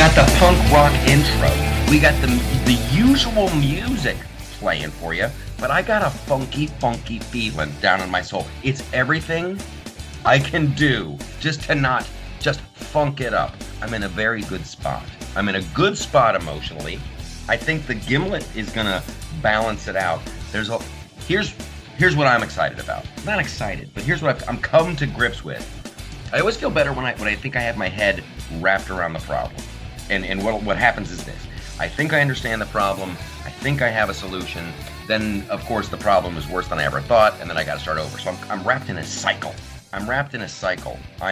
got the punk rock intro. We got the usual music playing for you, but I got a funky feeling down in my soul. It's everything I can do just to not just funk it up. I'm in a very good spot. I'm in a good spot emotionally. I think the Gimlet is gonna balance it out. Here's what I'm excited about. Not excited, but here's what I'm come to grips with. I always feel better when I think I have my head wrapped around the problem. And what happens is this. I think I understand the problem. I think I have a solution. Then, of course, the problem is worse than I ever thought, and then I got to start over. So I'm wrapped in a cycle. I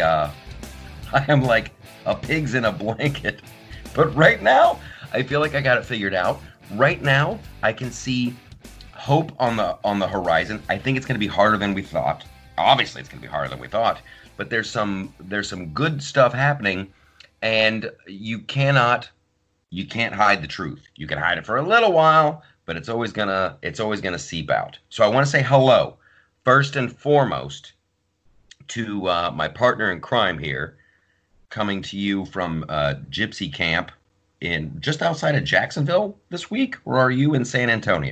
am like a pig's in a blanket. But right now, I feel like I got it figured out. Right now, I can see hope on the horizon. I think it's going to be harder than we thought. Obviously, it's going to be harder than we thought. But there's some good stuff happening, and you can't hide the truth. You can hide it for a little while, but it's always gonna seep out. So I want to say hello, first and foremost, to my partner in crime here, coming to you from Gypsy Camp in just outside of Jacksonville this week, or are you in San Antonio?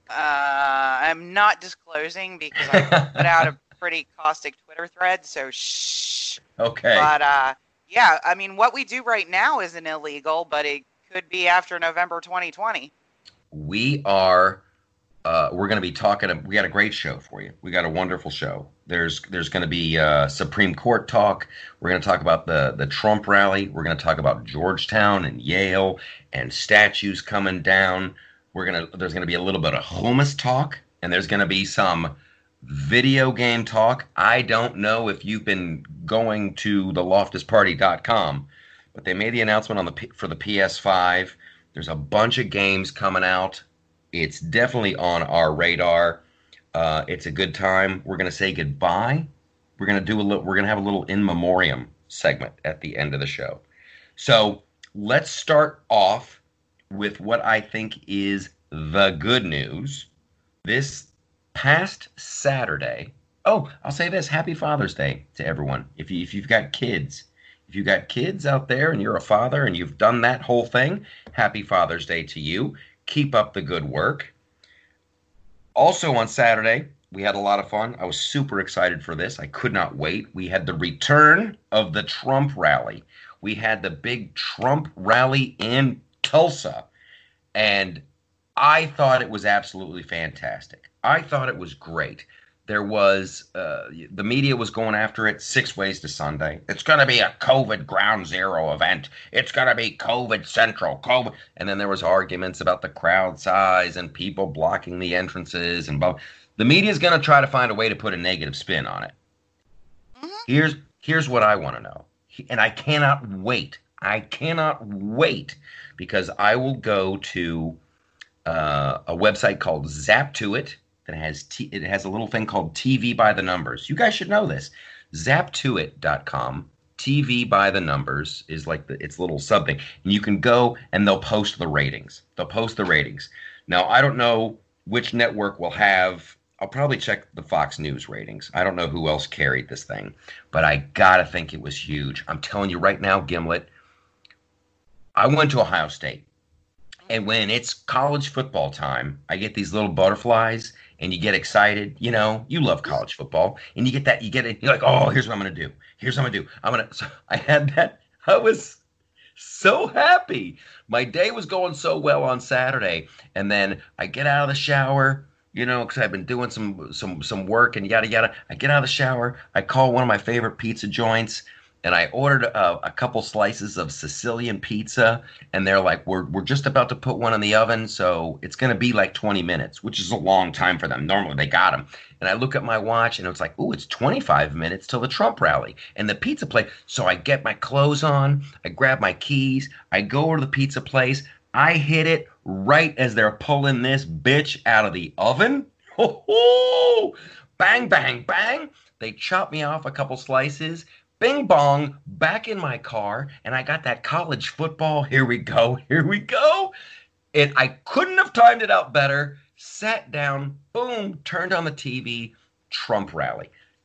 I'm not disclosing because I put out a pretty caustic Twitter thread, so shh. Okay. But yeah, I mean, what we do right now isn't illegal, but it could be after November 2020. We're going to be talking. We got a great show for you. We got a wonderful show. There's going to be Supreme Court talk. We're going to talk about the Trump rally. We're going to talk about Georgetown and Yale and statues coming down. There's going to be a little bit of hummus talk, and there's going to be some video game talk. I don't know if you've been going to the loftusparty.com, but they made the announcement for the PS5. There's a bunch of games coming out. It's definitely on our radar. It's a good time. We're going to say goodbye. We're going to have a little in memoriam segment at the end of the show. So let's start off with what I think is the good news. This past Saturday. Oh, I'll say this: Happy Father's Day to everyone. If you've got kids, out there and you're a father and you've done that whole thing, Happy Father's Day to you. Keep up the good work. Also on Saturday, we had a lot of fun. I was super excited for this. I could not wait. We had the return of the Trump rally. We had the big Trump rally in Tulsa, and I thought it was absolutely fantastic. I thought it was great. There was, the media was going after it 6 ways to Sunday. It's going to be a COVID ground zero event. It's going to be COVID central, COVID. And then there was arguments about the crowd size and people blocking the entrances and blah. The media is going to try to find a way to put a negative spin on it. Mm-hmm. Here's what I want to know. And I cannot wait. Because I will go to a website called Zap2It. It has a little thing called TV by the Numbers. You guys should know this. Zap2It.com. TV by the Numbers is like its little sub thing. And you can go and they'll post the ratings. Now, I don't know which network will have. I'll probably check the Fox News ratings. I don't know who else carried this thing. But I got to think it was huge. I'm telling you right now, Gimlet, I went to Ohio State. And when it's college football time, I get these little butterflies, and you get excited. You know, you love college football, and you get it. You're like, oh, here's what I'm going to do. So I had that. I was so happy. My day was going so well on Saturday, and then I get out of the shower, you know, because I've been doing some work and yada yada. I get out of the shower. I call one of my favorite pizza joints. And I ordered a couple slices of Sicilian pizza, and they're like, we're just about to put one in the oven, so it's going to be like 20 minutes, which is a long time for them. Normally they got them. And I look at my watch, and it's like, ooh, it's 25 minutes till the Trump rally and the pizza place. So I get my clothes on, I grab my keys, I go over to the pizza place, I hit it right as they're pulling this bitch out of the oven. Ho-ho! Bang, bang, bang. They chop me off a couple slices. Bing bong, back in my car, and I got that college football. Here we go. And I couldn't have timed it out better. Sat down, boom, turned on the TV, Trump rally.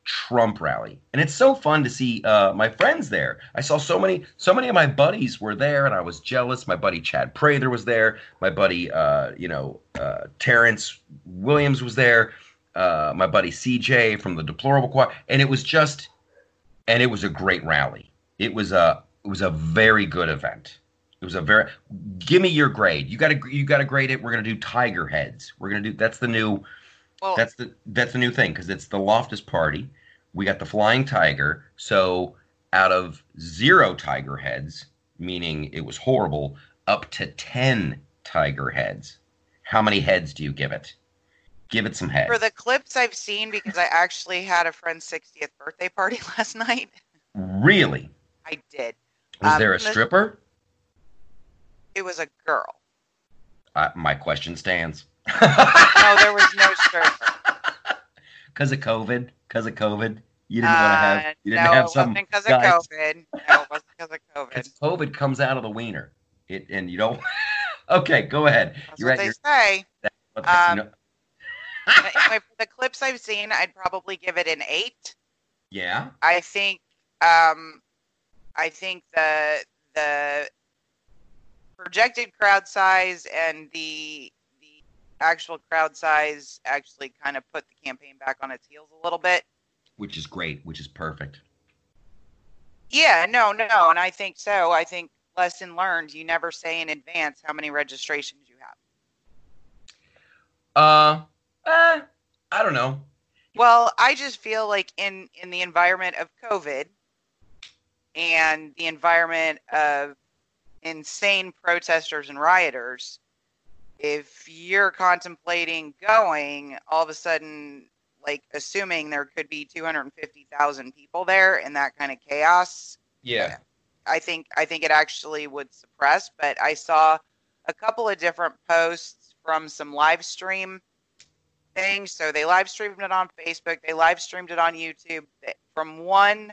Trump rally, and it's so fun to see my friends there. I saw so many of my buddies were there, and I was jealous. My buddy Chad Prather was there. My buddy, Terrence Williams was there. My buddy CJ from the Deplorable Choir, and it was a great rally. It was a very good event. It was a very. Give me your grade. You got to grade it. We're gonna do tiger heads. We're gonna do that's the new. Well, That's the new thing because it's the Loftus Party. We got the Flying Tiger. So out of 0 tiger heads, meaning it was horrible, up to 10 tiger heads. How many heads do you give it? Give it some heads. for the clips I've seen, because I actually had a friend's 60th birthday party last night. Really? I did. Was there a the- stripper? It was a girl. My question stands. No, there was no stripper. Because of COVID. You didn't want to have. You didn't no, have it some wasn't because of guys. COVID. No, it wasn't because of COVID. Because COVID comes out of the wiener. And you don't. Okay, go ahead. That's You're what at they say. your. Anyway, for the clips I've seen, I'd probably give it an 8. Yeah. I think the projected crowd size and the actual crowd size actually kind of put the campaign back on its heels a little bit. Which is great. Which is perfect. Yeah, no, and I think so. I think lesson learned, you never say in advance how many registrations you have. I don't know. Well, I just feel like in the environment of COVID and the environment of insane protesters and rioters, if you're contemplating going, all of a sudden, like assuming there could be 250,000 people there in that kind of chaos, Yeah. I think it actually would suppress. But I saw a couple of different posts from some live stream things. So they live streamed it on Facebook. They live streamed it on YouTube. From one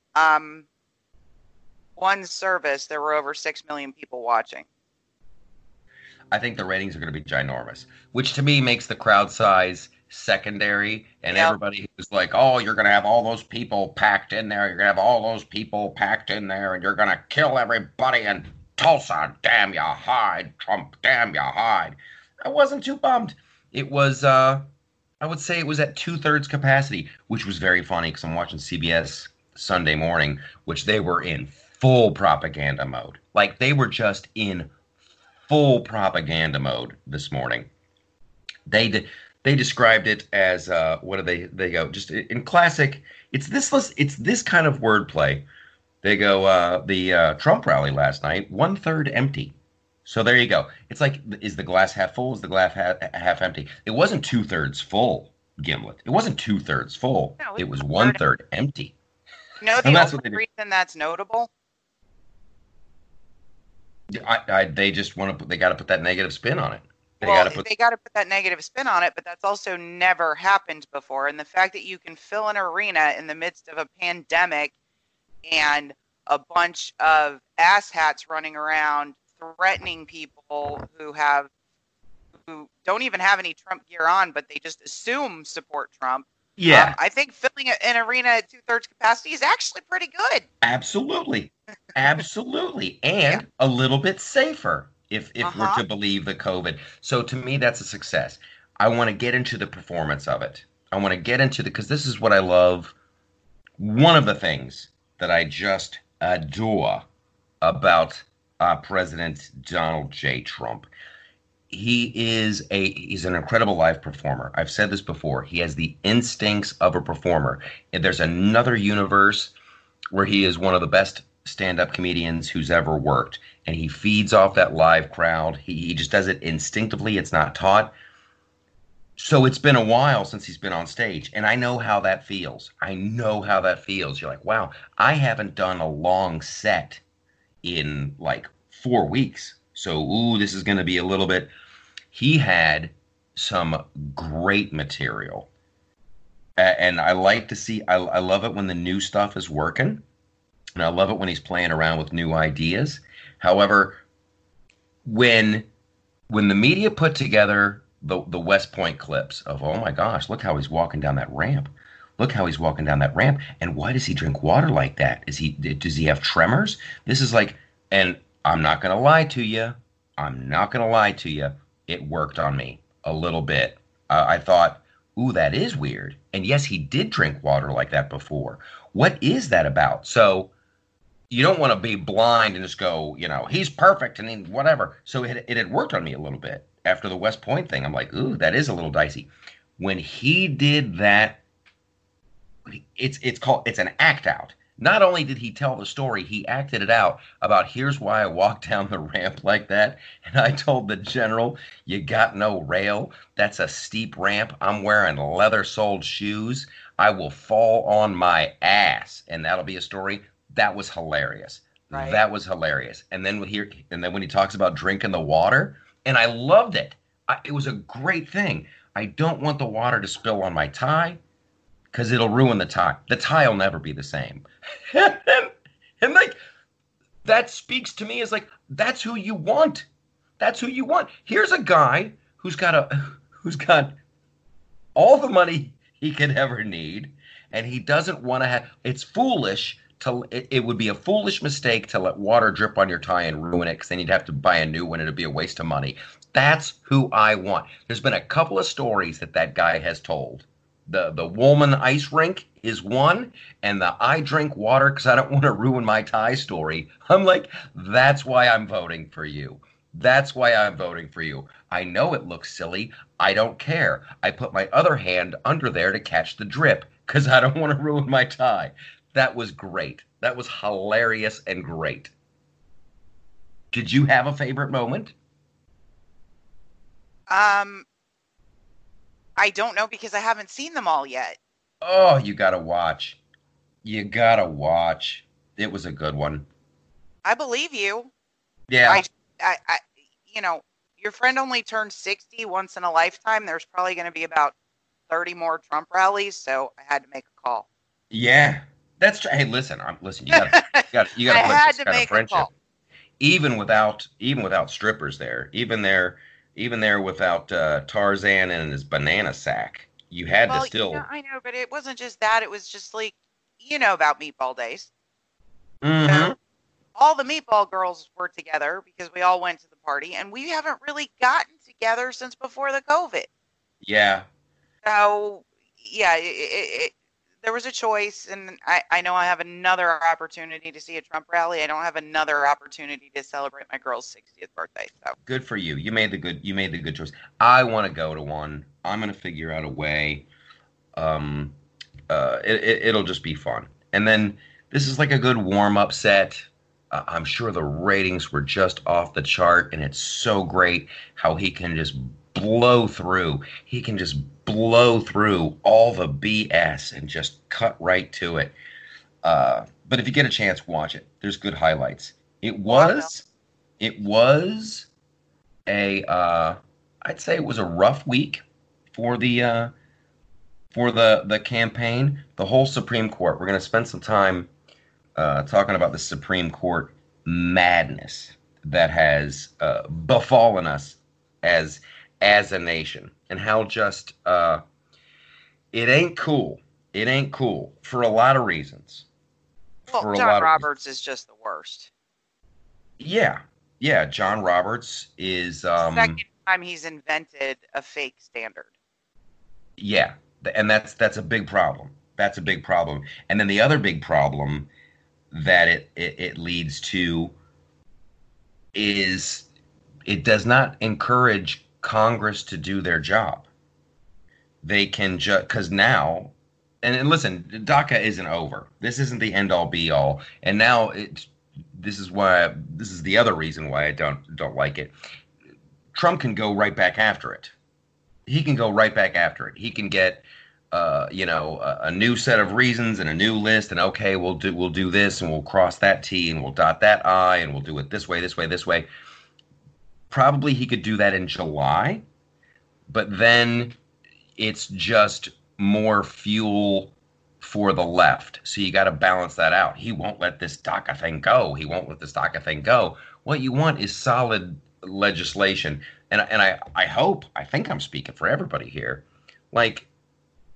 service, there were over 6 million people watching. I think the ratings are going to be ginormous, which to me makes the crowd size secondary. And Yep. everybody who's like, oh, you're going to have all those people packed in there. You're going to have all those people packed in there, and you're going to kill everybody in Tulsa. Damn you, hide. Trump, damn you, hide. I wasn't too bummed. It was, I would say it was at 2/3 capacity, which was very funny because I'm watching CBS Sunday Morning, which they were in full propaganda mode. Like they were just in full propaganda mode this morning. They described it as what do they go just in classic. It's this kind of wordplay. They go the Trump rally last night 1/3 empty. So there you go. It's like, is the glass half full? Is the glass half empty? It wasn't 2/3 full, Gimlet. It wasn't 2/3 full. No, it was 1/3 empty. You know, And the that's what only they do. reason that's notable. They just want to put. They got to put that negative spin on it. They Well, got to put. they got to put that negative spin on it, but that's also never happened before. And the fact that you can fill an arena in the midst of a pandemic and a bunch of asshats running around threatening people who don't even have any Trump gear on, but they just assume support Trump. Yeah, I think filling an arena at 2/3 capacity is actually pretty good. absolutely, absolutely, and a little bit safer if we're to believe the COVID. So to me, that's a success. I want to get into the performance of it. I want to get into because this is what I love. One of the things that I just adore about President Donald J. Trump. He's an incredible live performer. I've said this before. He has the instincts of a performer. And there's another universe where he is one of the best stand-up comedians who's ever worked. And he feeds off that live crowd. He just does it instinctively. It's not taught. So it's been a while since he's been on stage. And I know how that feels. You're like, wow, I haven't done a long set in like 4 weeks. So, this is going to be a little bit. He had some great material. And I like to see, I love it when the new stuff is working. And I love it when he's playing around with new ideas. However, when the media put together the West Point clips of, oh my gosh, look how he's walking down that ramp. Look how he's walking down that ramp. And why does he drink water like that? Does he have tremors? This is like, and I'm not going to lie to you. I'm not going to lie to you. It worked on me a little bit. I thought, ooh, that is weird. And yes, he did drink water like that before. What is that about? So you don't want to be blind and just go, he's perfect and whatever. So it had worked on me a little bit after the West Point thing. I'm like, ooh, that is a little dicey. When he did that, it's an act out. Not only did he tell the story, he acted it out about here's why I walked down the ramp like that. And I told the general, you got no rail. That's a steep ramp. I'm wearing leather-soled shoes. I will fall on my ass. And that'll be a story. That was hilarious. Right. That was hilarious. And then when he talks about drinking the water, and I loved it. It was a great thing. I don't want the water to spill on my tie because it'll ruin the tie. The tie will never be the same. and like, that speaks to me as like, that's who you want. That's who you want. Here's a guy who's got all the money he could ever need, and he doesn't want to have. It's foolish. It would be a foolish mistake to let water drip on your tie and ruin it, because then you'd have to buy a new one. It'd be a waste of money. That's who I want. There's been a couple of stories that guy has told. The Woolman ice rink is one, and the I drink water because I don't want to ruin my tie story. I'm like, that's why I'm voting for you. That's why I'm voting for you. I know it looks silly. I don't care. I put my other hand under there to catch the drip because I don't want to ruin my tie. That was great. That was hilarious and great. Did you have a favorite moment? I don't know because I haven't seen them all yet. Oh, you gotta watch. You gotta watch. It was a good one. I believe you. Yeah. I your friend only turned 60 once in a lifetime. There's probably going to be about 30 more Trump rallies, so I had to make a call. Yeah. That's true. Hey, listen. You gotta I had to make a call. Even without strippers there, even there without Tarzan and his banana sack, you had to still. Yeah, I know, but it wasn't just that. It was just like, about meatball days. Mm-hmm. So all the meatball girls were together because we all went to the party, and we haven't really gotten together since before the COVID. Yeah. So yeah, there was a choice, and I know I have another opportunity to see a Trump rally. I don't have another opportunity to celebrate my girl's 60th birthday. So good for you. You made the good choice. I want to go to one. I'm going to figure out a way. It'll just be fun. And then this is like a good warm-up set. I'm sure the ratings were just off the chart, and it's so great how he can just blow through. He can just blow through all the BS and just cut right to it. But if you get a chance, watch it. There's good highlights. It was I'd say it was a rough week for the campaign. The whole Supreme Court. We're going to spend some time talking about the Supreme Court madness that has befallen us as a nation, and how just it ain't cool. It ain't cool for a lot of reasons. Well, John Roberts is just the worst. Yeah. John Roberts is second time he's invented a fake standard. Yeah, and that's a big problem. That's a big problem. And then the other big problem that it leads to is it does not encourage Congress to do their job. They can just, because now, and listen, DACA isn't over. This isn't the end all be all. And now this is the other reason why I don't like it. Trump can go right back after it. He can go right back after it. He can get a new set of reasons and a new list, and okay, we'll do this, and we'll cross that T, and we'll dot that I, and we'll do it this way, this way, this way. Probably he could do that in July, but then it's just more fuel for the left. So you got to balance that out. He won't let this DACA thing go. What you want is solid legislation. And I think I'm speaking for everybody here. Like,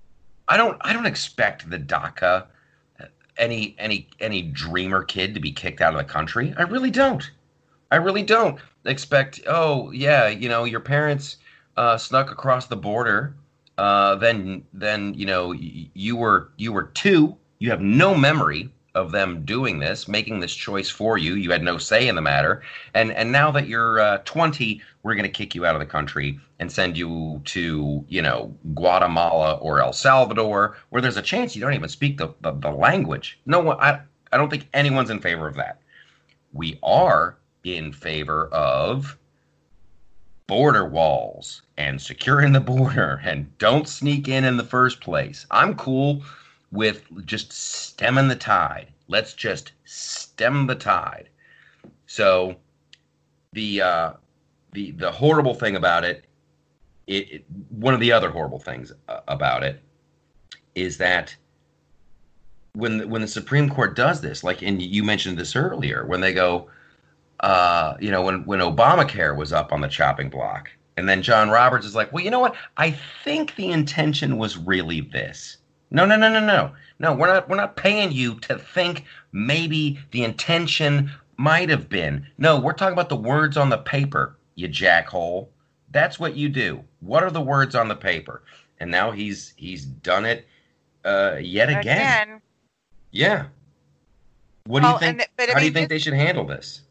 I don't expect the DACA any dreamer kid to be kicked out of the country. I really don't. I really don't expect. Oh yeah, your parents snuck across the border. Then you were two. You have no memory of them doing this, making this choice for you. You had no say in the matter. And now that you're 20, we're going to kick you out of the country and send you to Guatemala or El Salvador, where there's a chance you don't even speak the language. No one. I don't think anyone's in favor of that. We are in favor of border walls and securing the border and don't sneak in the first place. I'm cool with just stemming the tide. Let's just stem the tide. So the horrible thing about it, one of the other horrible things about it is that when the Supreme Court does this, like, and you mentioned this earlier, when they go, when Obamacare was up on the chopping block, and then John Roberts is like, well, you know what? I think the intention was really this. No. No, we're not paying you to think maybe the intention might have been. No, we're talking about the words on the paper, you jackhole. That's what you do. What are the words on the paper? And now he's done it yet again. Yeah. What do you think? How do you think they should handle this?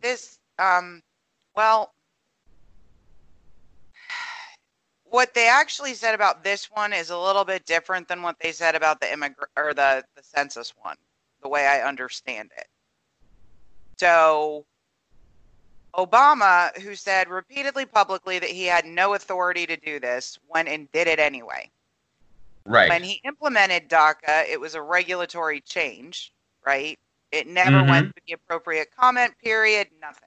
Well, what they actually said about this one is a little bit different than what they said about the census one, the way I understand it. So Obama, who said repeatedly publicly that he had no authority to do this, went and did it anyway. Right. When he implemented DACA, it was a regulatory change, right? It never went through the appropriate comment period, nothing.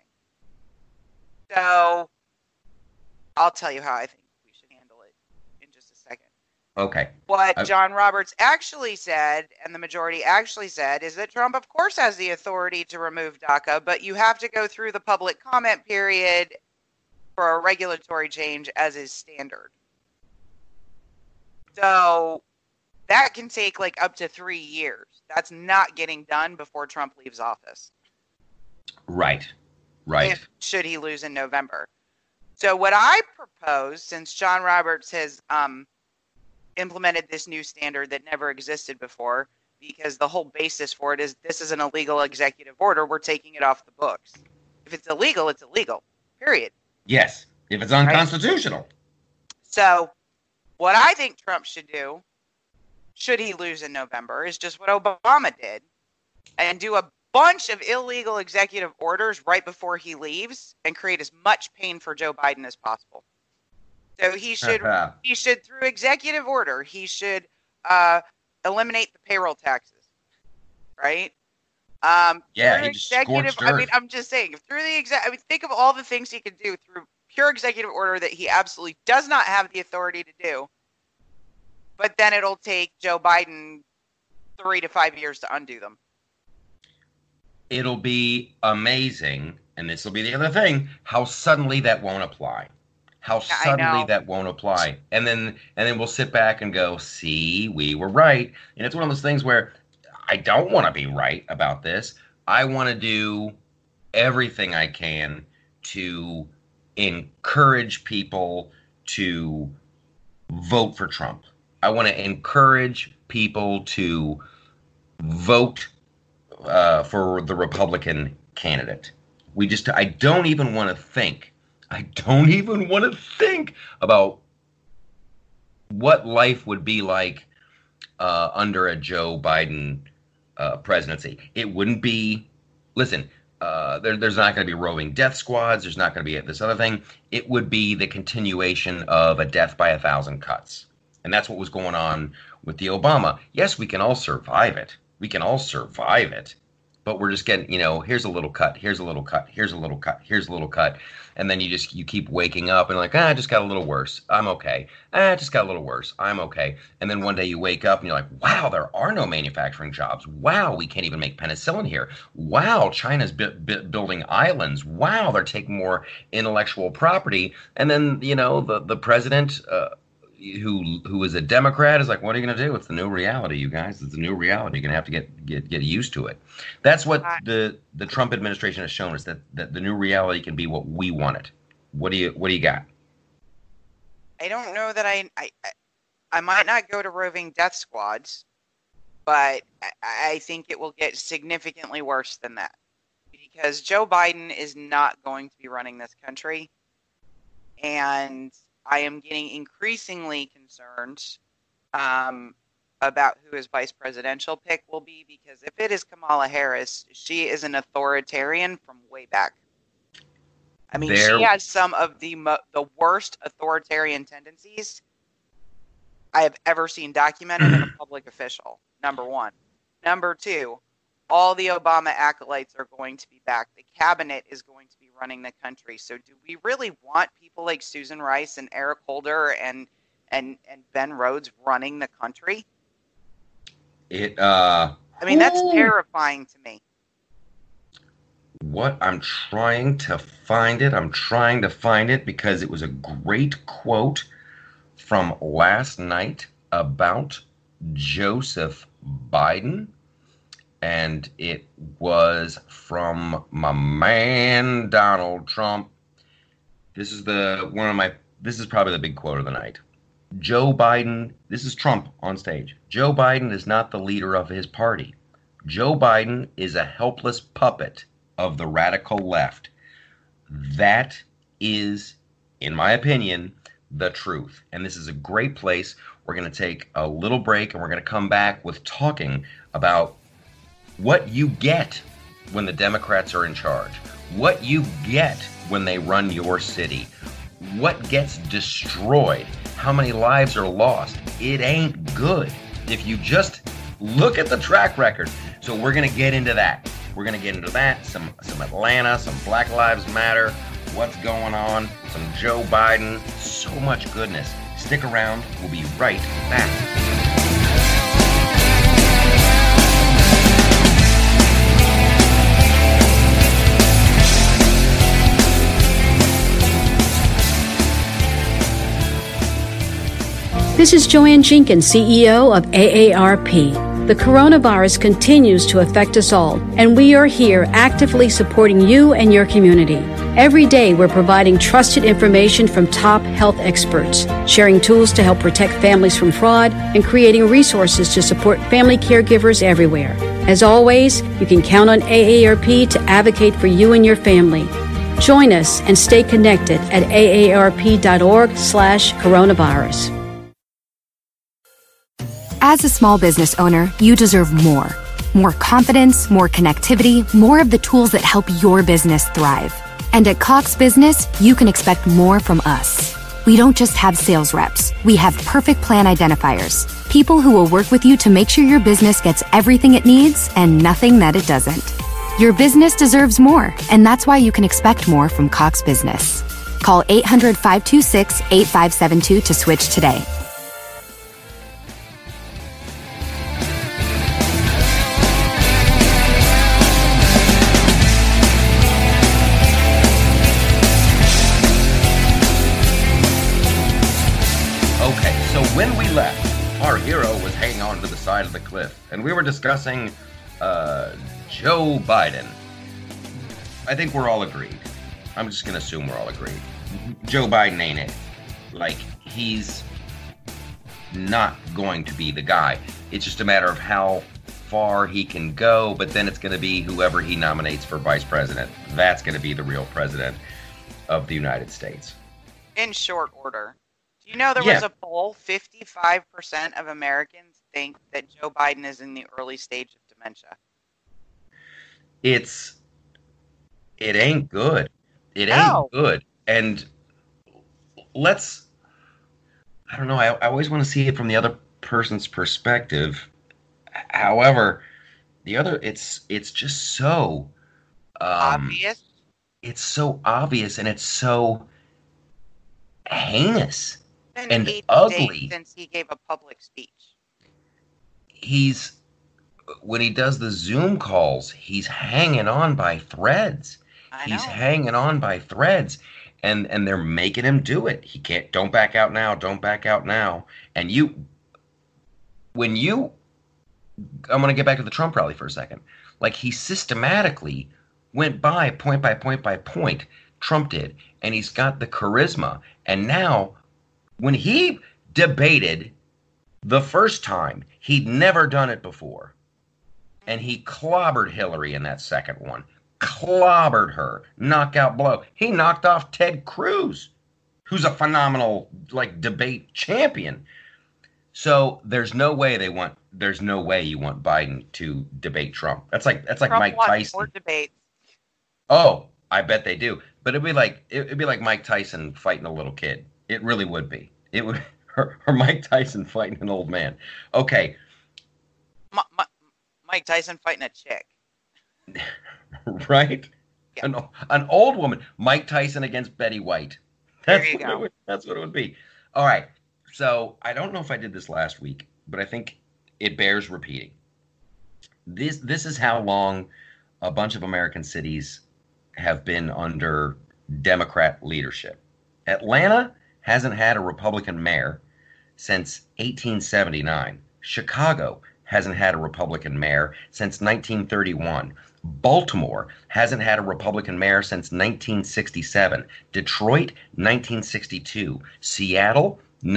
So I'll tell you how I think we should handle it in just a second. Okay. What John Roberts actually said, and the majority actually said, is that Trump, of course, has the authority to remove DACA, but you have to go through the public comment period for a regulatory change as is standard. So that can take like up to 3 years. That's not getting done before Trump leaves office. Right. Should he lose in November. So what I propose, since John Roberts has implemented this new standard that never existed before, because the whole basis for it is this is an illegal executive order, we're taking it off the books. If it's illegal, it's illegal. Period. Yes. If it's unconstitutional. Right? So what I think Trump should do, should he lose in November, is just what Obama did and do a bunch of illegal executive orders right before he leaves and create as much pain for Joe Biden as possible. So he should through executive order, he should eliminate the payroll taxes, right? He just scorched earth. I mean, I'm just saying, think of all the things he could do through pure executive order that he absolutely does not have the authority to do. But then it'll take Joe Biden 3 to 5 years to undo them. It'll be amazing, and this will be the other thing, how suddenly that won't apply. That won't apply. And then we'll sit back and go, see, we were right. And it's one of those things where I don't want to be right about this. I want to do everything I can to encourage people to vote for Trump. I want to encourage people to vote for the Republican candidate. I don't even want to think about what life would be like under a Joe Biden presidency. It wouldn't be, listen, there's not going to be roving death squads. There's not going to be this other thing. It would be the continuation of a death by 1,000 cuts. And that's what was going on with the Obama. Yes, we can all survive it. But we're just getting, here's a little cut, here's a little cut, here's a little cut, here's a little cut. And then you keep waking up and like, it just got a little worse. I'm okay. It just got a little worse. I'm okay. And then one day you wake up and you're like, wow, there are no manufacturing jobs. Wow, we can't even make penicillin here. Wow, China's building islands. Wow, they're taking more intellectual property. And then, the president, who is a Democrat is like, what are you going to do? It's the new reality, you guys. It's the new reality. You're going to have to get used to it. That's what the Trump administration has shown us, that the new reality can be what we want it. What do you got? I don't know that I might not go to roving death squads, but I think it will get significantly worse than that, because Joe Biden is not going to be running this country, and I am getting increasingly concerned about who his vice presidential pick will be, because if it is Kamala Harris, she is an authoritarian from way back. I mean, she has some of the worst authoritarian tendencies I have ever seen documented in a public official, number one. Number two, all the Obama acolytes are going to be back. The cabinet is going to be running the country. So do we really want people like Susan Rice and Eric Holder and Ben Rhodes running the country? I mean, that's terrifying to me. What I'm trying to find it because it was a great quote from last night about Joseph Biden, and it was from my man Donald Trump. This is probably the big quote of the night. Joe Biden, this is Trump on stage. Joe Biden is not the leader of his party. Joe Biden is a helpless puppet of the radical left. That is, in my opinion, the truth. And this is a great place. We're going to take a little break, and we're going to come back with talking about what you get when the Democrats are in charge, what you get when they run your city, what gets destroyed, how many lives are lost. It ain't good if you just look at the track record. So we're going to get into that. We're going to get into that, some Atlanta, some Black Lives Matter, what's going on, some Joe Biden, so much goodness. Stick around. We'll be right back. This is Joanne Jenkins, CEO of AARP. The coronavirus continues to affect us all, and we are here actively supporting you and your community. Every day, we're providing trusted information from top health experts, sharing tools to help protect families from fraud, and creating resources to support family caregivers everywhere. As always, you can count on AARP to advocate for you and your family. Join us and stay connected at aarp.org/coronavirus. As a small business owner, you deserve more. More confidence, more connectivity, more of the tools that help your business thrive. And at Cox Business, you can expect more from us. We don't just have sales reps. We have perfect plan identifiers. People who will work with you to make sure your business gets everything it needs and nothing that it doesn't. Your business deserves more, and that's why you can expect more from Cox Business. Call 800-526-8572 to switch today. When we left, our hero was hanging on to the side of the cliff, and we were discussing Joe Biden. I think we're all agreed. I'm just going to assume we're all agreed. Joe Biden ain't it. Like, he's not going to be the guy. It's just a matter of how far he can go, but then it's going to be whoever he nominates for vice president. That's going to be the real president of the United States. In short order. Do you know there was a poll, 55% of Americans think that Joe Biden is in the early stage of dementia? It ain't good. It ain't good. And I don't know, I always want to see it from the other person's perspective. However, it's just so obvious. It's so obvious, and it's so heinous. And ugly. Since he gave a public speech. When he does the Zoom calls, he's hanging on by threads. He's hanging on by threads. and they're making him do it. He can't. Don't back out now. Don't back out now. And when you, I'm going to get back to the Trump rally for a second. Like, he systematically went by point by point by point. Trump did, and he's got the charisma. And now, when he debated the first time, he'd never done it before, and he clobbered Hillary in that second one. Clobbered her, knockout blow. He knocked off Ted Cruz, who's a phenomenal debate champion. So there's no way you want Biden to debate Trump. That's like Trump Mike Tyson. More debates. Oh, I bet they do. But it'd be like Mike Tyson fighting a little kid. It really would be. It would or Mike Tyson fighting an old man. Okay. Mike Tyson fighting a chick. Right? Yeah. An old woman. Mike Tyson against Betty White. There you go. That's what it would be. All right. So I don't know if I did this last week, but I think it bears repeating. This is how long a bunch of American cities have been under Democrat leadership. Atlanta hasn't had a Republican mayor since 1879. Chicago hasn't had a Republican mayor since 1931. Baltimore hasn't had a Republican mayor since 1967. Detroit, 1962. Seattle,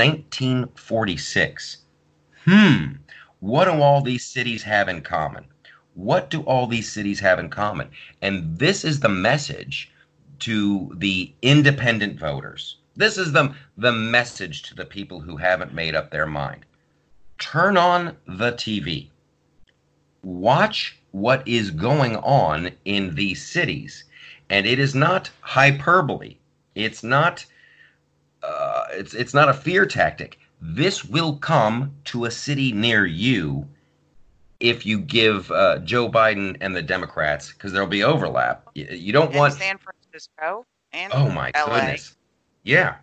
1946. What do all these cities have in common? What do all these cities have in common? And this is the message to the independent voters. This is the message to the people who haven't made up their mind. Turn on the TV. Watch what is going on in these cities. And it is not hyperbole. It's not it's not a fear tactic. This will come to a city near you if you give Joe Biden and the Democrats, because there'll be overlap. You don't want San Francisco and oh my LA. goodness. Yeah.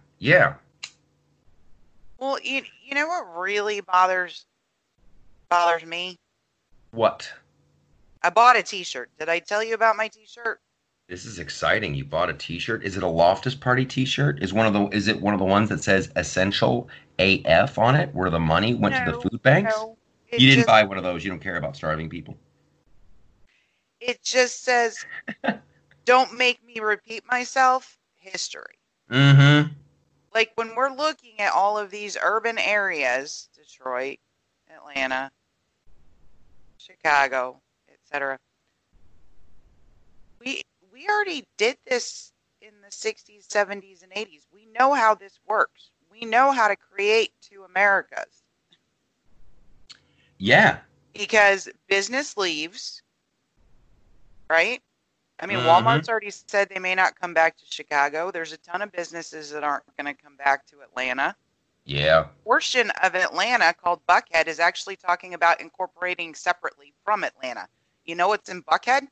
Well, you know what really bothers me? What? I bought a T-shirt. Did I tell you about my T-shirt? This is exciting. You bought a T-shirt. Is it a Loftus Party T-shirt? Is it one of the ones that says Essential AF on it, where the money went to the food banks? No, you didn't buy one of those. You don't care about starving people. It just says, "Don't make me repeat myself." History. Mm-hmm. Like, when we're looking at all of these urban areas, Detroit, Atlanta, Chicago, etc., we already did this in the 60s, 70s, and 80s. We know how this works. We know how to create two Americas. Yeah. Because business leaves, right? I mean, Walmart's already said they may not come back to Chicago. There's a ton of businesses that aren't going to come back to Atlanta. Yeah. A portion of Atlanta called Buckhead is actually talking about incorporating separately from Atlanta. You know what's in Buckhead?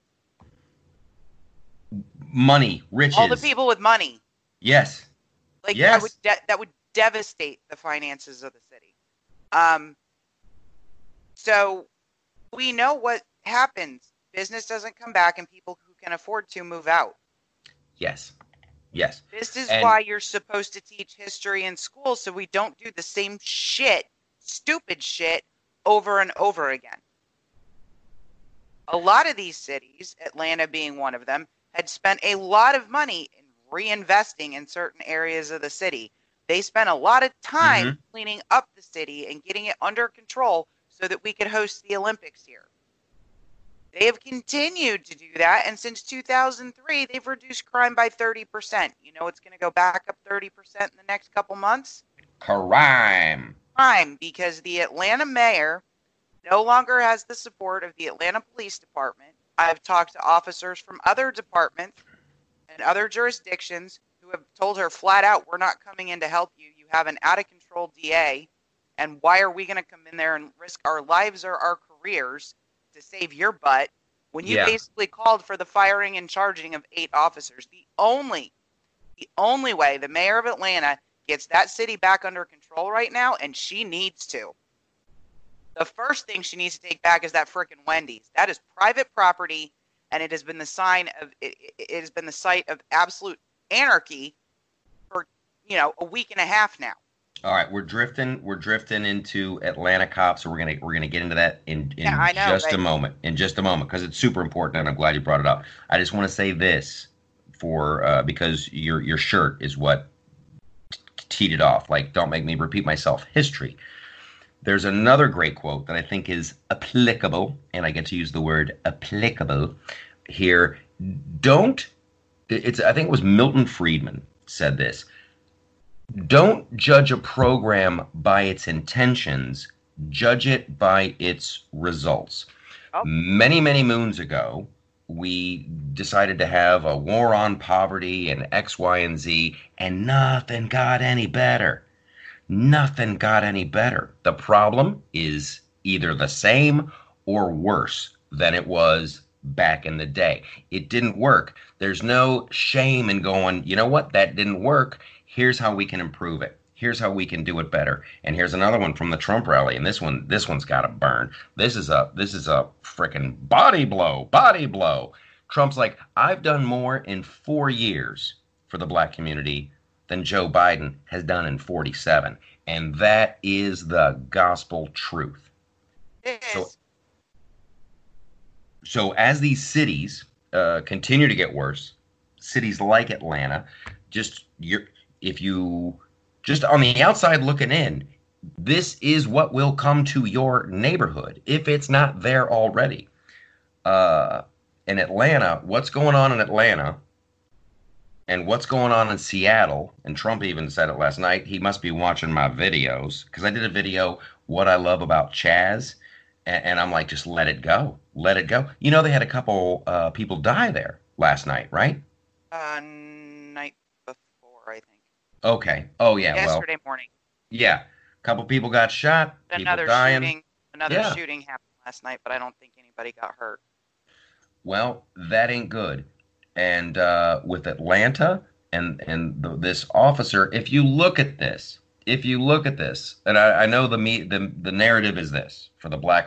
Money, riches. All the people with money. Yes. Like, yes. that would devastate the finances of the city. So we know what happens. Business doesn't come back, and people who can afford to move out. Yes. This is why you're supposed to teach history in school, so we don't do the same stupid shit, over and over again. A lot of these cities, Atlanta being one of them, had spent a lot of money in reinvesting in certain areas of the city. They spent a lot of time cleaning up the city and getting it under control so that we could host the Olympics here. They have continued to do that, and since 2003, they've reduced crime by 30%. You know it's going to go back up 30% in the next couple months? Crime, because the Atlanta mayor no longer has the support of the Atlanta Police Department. I've talked to officers from other departments and other jurisdictions who have told her flat out, we're not coming in to help you. You have an out-of-control DA, and why are we going to come in there and risk our lives or our careers to save your butt when you basically called for the firing and charging of 8 officers? The only way the mayor of Atlanta gets that city back under control right now, and she needs to. The first thing she needs to take back is that frickin' Wendy's. That is private property, and it has been the site of absolute anarchy a week and a half now. All right, we're drifting into Atlanta cops, so we're gonna get into that in Yeah, I know, just a but moment, because it's super important, and I'm glad you brought it up. I just want to say this because your shirt is what teed it off. Like, don't make me repeat myself. History. There's another great quote that I think is applicable, and I get to use the word applicable here. I think it was Milton Friedman said this. Don't judge a program by its intentions, judge it by its results. Oh. Many, many moons ago, we decided to have a war on poverty and X, Y, and Z, and nothing got any better. Nothing got any better. The problem is either the same or worse than it was back in the day. It didn't work. There's no shame in going, you know what, that didn't work. Here's how we can improve it. Here's how we can do it better. And here's another one from the Trump rally, and this one's got to burn. This is a freaking body blow. Trump's like, I've done more in 4 years for the black community than Joe Biden has done in 47. And that is the gospel truth. it is. So as these cities continue to get worse, cities like Atlanta, if you just on the outside looking in, this is what will come to your neighborhood if it's not there already. In Atlanta, what's going on in Atlanta and what's going on in Seattle, and Trump even said it last night, he must be watching my videos, because I did a video, What I Love About Chaz, and I'm like, just let it go. Let it go. You know, they had a couple people die there last night, right? Night before, I think. Okay. Oh, yeah. Yesterday morning. Yeah. A couple people got shot. Another people dying. shooting. Another shooting happened last night, but I don't think anybody got hurt. Well, that ain't good. And with Atlanta and this officer, if you look at this, and I know the narrative is this for the Black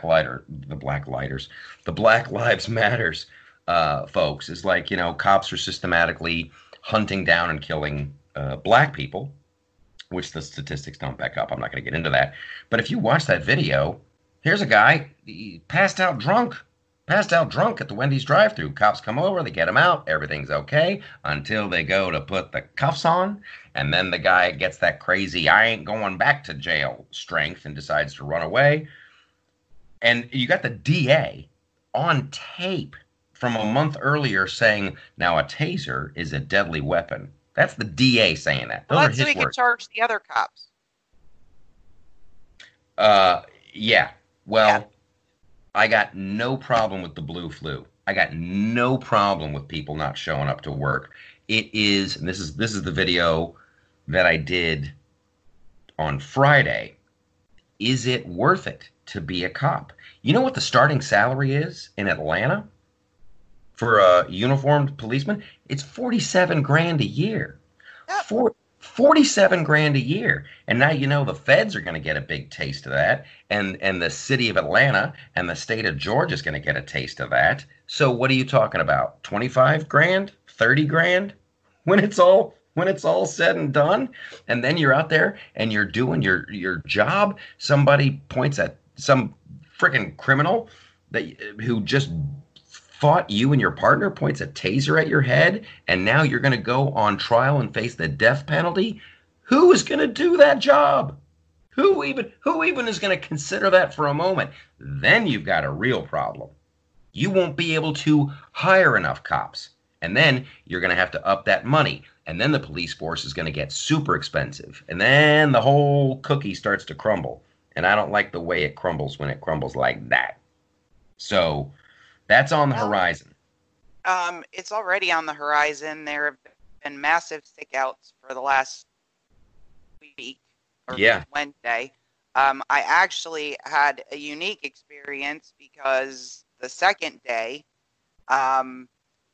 Lives Matters folks, is like, cops are systematically hunting down and killing black people, which the statistics don't back up. I'm not going to get into that. But if you watch that video, here's a guy, he passed out drunk at the Wendy's drive-thru. Cops come over, they get him out, everything's okay until they go to put the cuffs on, and then the guy gets that crazy, I ain't going back to jail strength and decides to run away. And you got the DA on tape from a month earlier saying, now a taser is a deadly weapon. That's the DA saying that. Those Well, are that's his so he could words. charge the other cops. Yeah. Well, yeah. I got no problem with the blue flu. I got no problem with people not showing up to work. It is, and this is the video that I did on Friday. Is it worth it to be a cop? You know what the starting salary is in Atlanta for a uniformed policeman? It's $47,000 a year. Yep. 47 grand a year. And now the feds are going to get a big taste of that, and the city of Atlanta and the state of Georgia is going to get a taste of that. So what are you talking about? 25 grand, 30 grand when it's all said and done? And then you're out there and you're doing your job. Somebody points at some freaking criminal who just fought you and your partner, points a taser at your head, and now you're going to go on trial and face the death penalty. Who is going to do that job? Who even is going to consider that for a moment? Then you've got a real problem. You won't be able to hire enough cops, and then you're going to have to up that money, and then the police force is going to get super expensive, and then the whole cookie starts to crumble. And I don't like the way it crumbles when it crumbles like that. So that's on the horizon. It's already on the horizon. There have been massive stickouts for the last week or Wednesday. I actually had a unique experience because the second day, I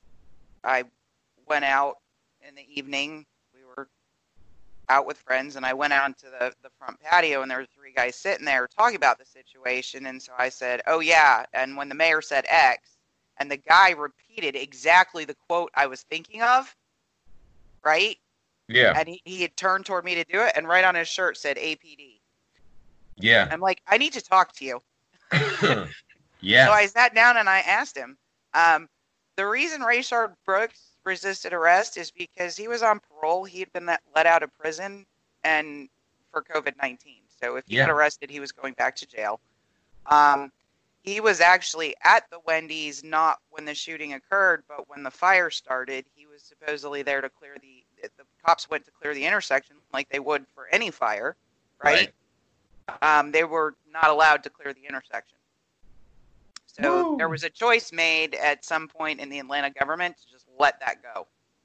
went out in the evening. We were out with friends, and I went out into the front patio, and there were 3 guys sitting there talking about the situation. And so I said, oh, yeah. And when the mayor said X, and the guy repeated exactly the quote I was thinking of, right? Yeah. And he had turned toward me to do it, and right on his shirt said APD. Yeah. I'm like, I need to talk to you. Yeah. So I sat down and I asked him. The reason Rayshard Brooks resisted arrest is because he was on parole. He had been let out of prison and for COVID-19. So if he got arrested, he was going back to jail. He was actually at the Wendy's not when the shooting occurred, but when the fire started. He was supposedly there to clear the cops went to clear the intersection like they would for any fire, right? They were not allowed to clear the intersection. So there was a choice made at some point in the Atlanta government to just let that go.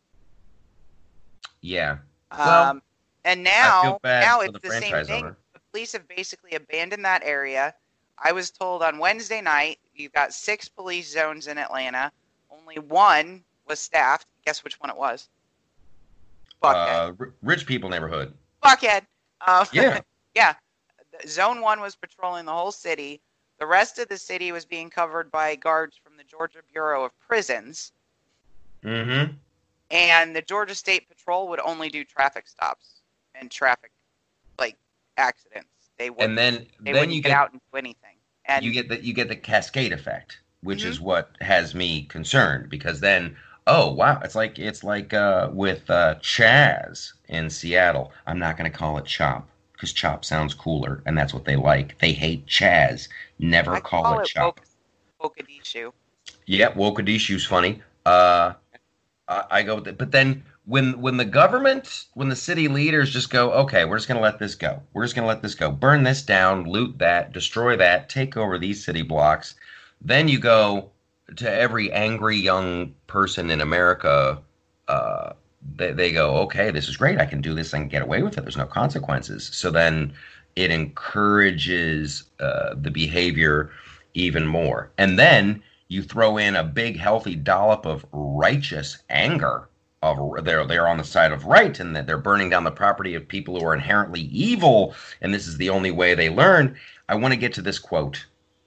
Yeah. Well, and now it's the same thing. Owner. The police have basically abandoned that area. I was told on Wednesday night, you've got 6 police zones in Atlanta. Only one was staffed. Guess which one it was? Buckhead. Rich people neighborhood. Buckhead. Yeah. Yeah. Zone 1 was patrolling the whole city. The rest of the city was being covered by guards from the Georgia Bureau of Prisons. Mm-hmm. And the Georgia State Patrol would only do traffic stops and traffic, like, accidents. They wouldn't, then you get out and do anything. And you get the cascade effect, which is what has me concerned, because then, oh wow, it's like with Chaz in Seattle. I'm not going to call it Chop because Chop sounds cooler, and that's what they like. They hate Chaz. Never call it Chop. Wokadishu. Yep, Wokadishu's funny. I go with it, but then when the government, when the city leaders just go, okay, we're just going to let this go. We're just going to let this go. Burn this down, loot that, destroy that, take over these city blocks. Then you go to every angry young person in America. They go, okay, this is great. I can do this. I can get away with it. There's no consequences. So then it encourages the behavior even more. And then you throw in a big, healthy dollop of righteous anger. They're on the side of right, and that they're burning down the property of people who are inherently evil, and this is the only way they learn. I want to get to this quote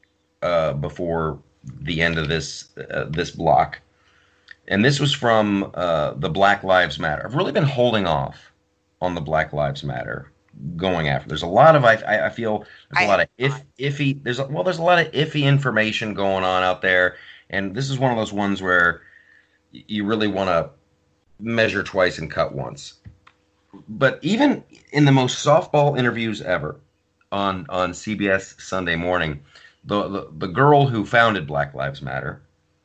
before the end of this block, and this was from the Black Lives Matter. I've really been holding off on the Black Lives Matter going after. There's a lot of I feel there's a lot of iffy. There's a lot of iffy information going on out there, and this is one of those ones where you really want to measure twice and cut once. But even in the most softball interviews ever on CBS Sunday Morning, the girl who founded Black Lives Matter,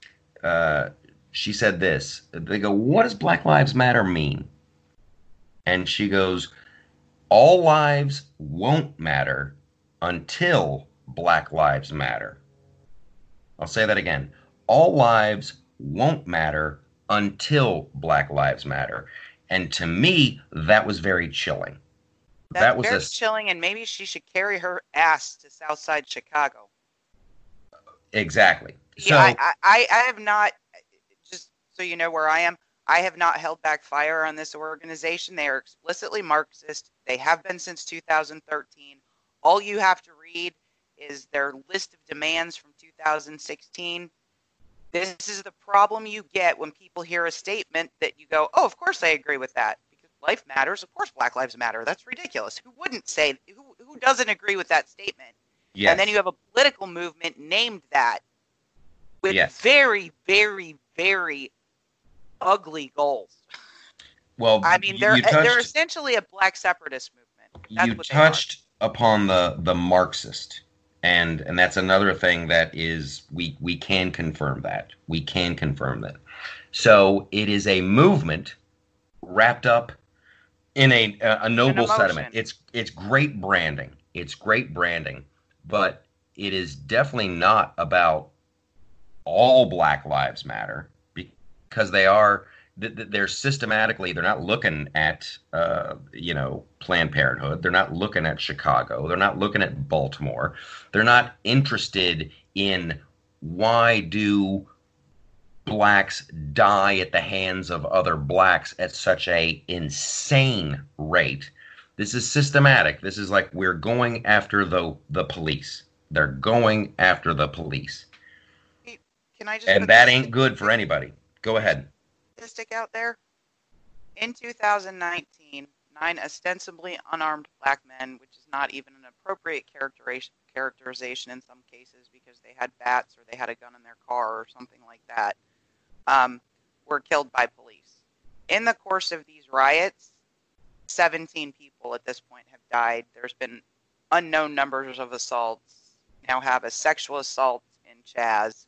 she said this. They go, "What does Black Lives Matter mean?" And she goes, "All lives won't matter until Black Lives matter." I'll say that again. All lives won't matter until Black Lives matter. And to me, that was very chilling. That was very chilling, and maybe she should carry her ass to Southside Chicago. Exactly. Yeah, So I have not, just so you know where I am, I have not held back fire on this organization. They are explicitly Marxist. They have been since 2013. All you have to read is their list of demands from 2016. This is the problem you get when people hear a statement that you go, oh, of course I agree with that. Because life matters. Of course Black Lives Matter. That's ridiculous. Who wouldn't say, who doesn't agree with that statement? yes. And then you have a political movement named that with Yes. very, very, very ugly goals. Well, I mean, they're essentially a black separatist movement. That's you what touched upon the Marxist, and that's another thing that is we can confirm that. We can confirm that. So it is a movement wrapped up in a noble sentiment. It's great branding. It's great branding, but it is definitely not about all Black Lives Matter, because they're systematically, they're not looking at Planned Parenthood. They're not looking at Chicago. They're not looking at Baltimore. They're not interested in why do blacks die at the hands of other blacks at such a insane rate. This is systematic. This is like, we're going after the police. They're going after the police. Can I just And that ain't good for anybody. Go ahead. Statistic out there? In 2019, 9 ostensibly unarmed black men, which is not even an appropriate characterization in some cases because they had bats or they had a gun in their car or something like that, were killed by police. In the course of these riots, 17 people at this point have died. There's been unknown numbers of assaults. Now have a sexual assault in Chaz.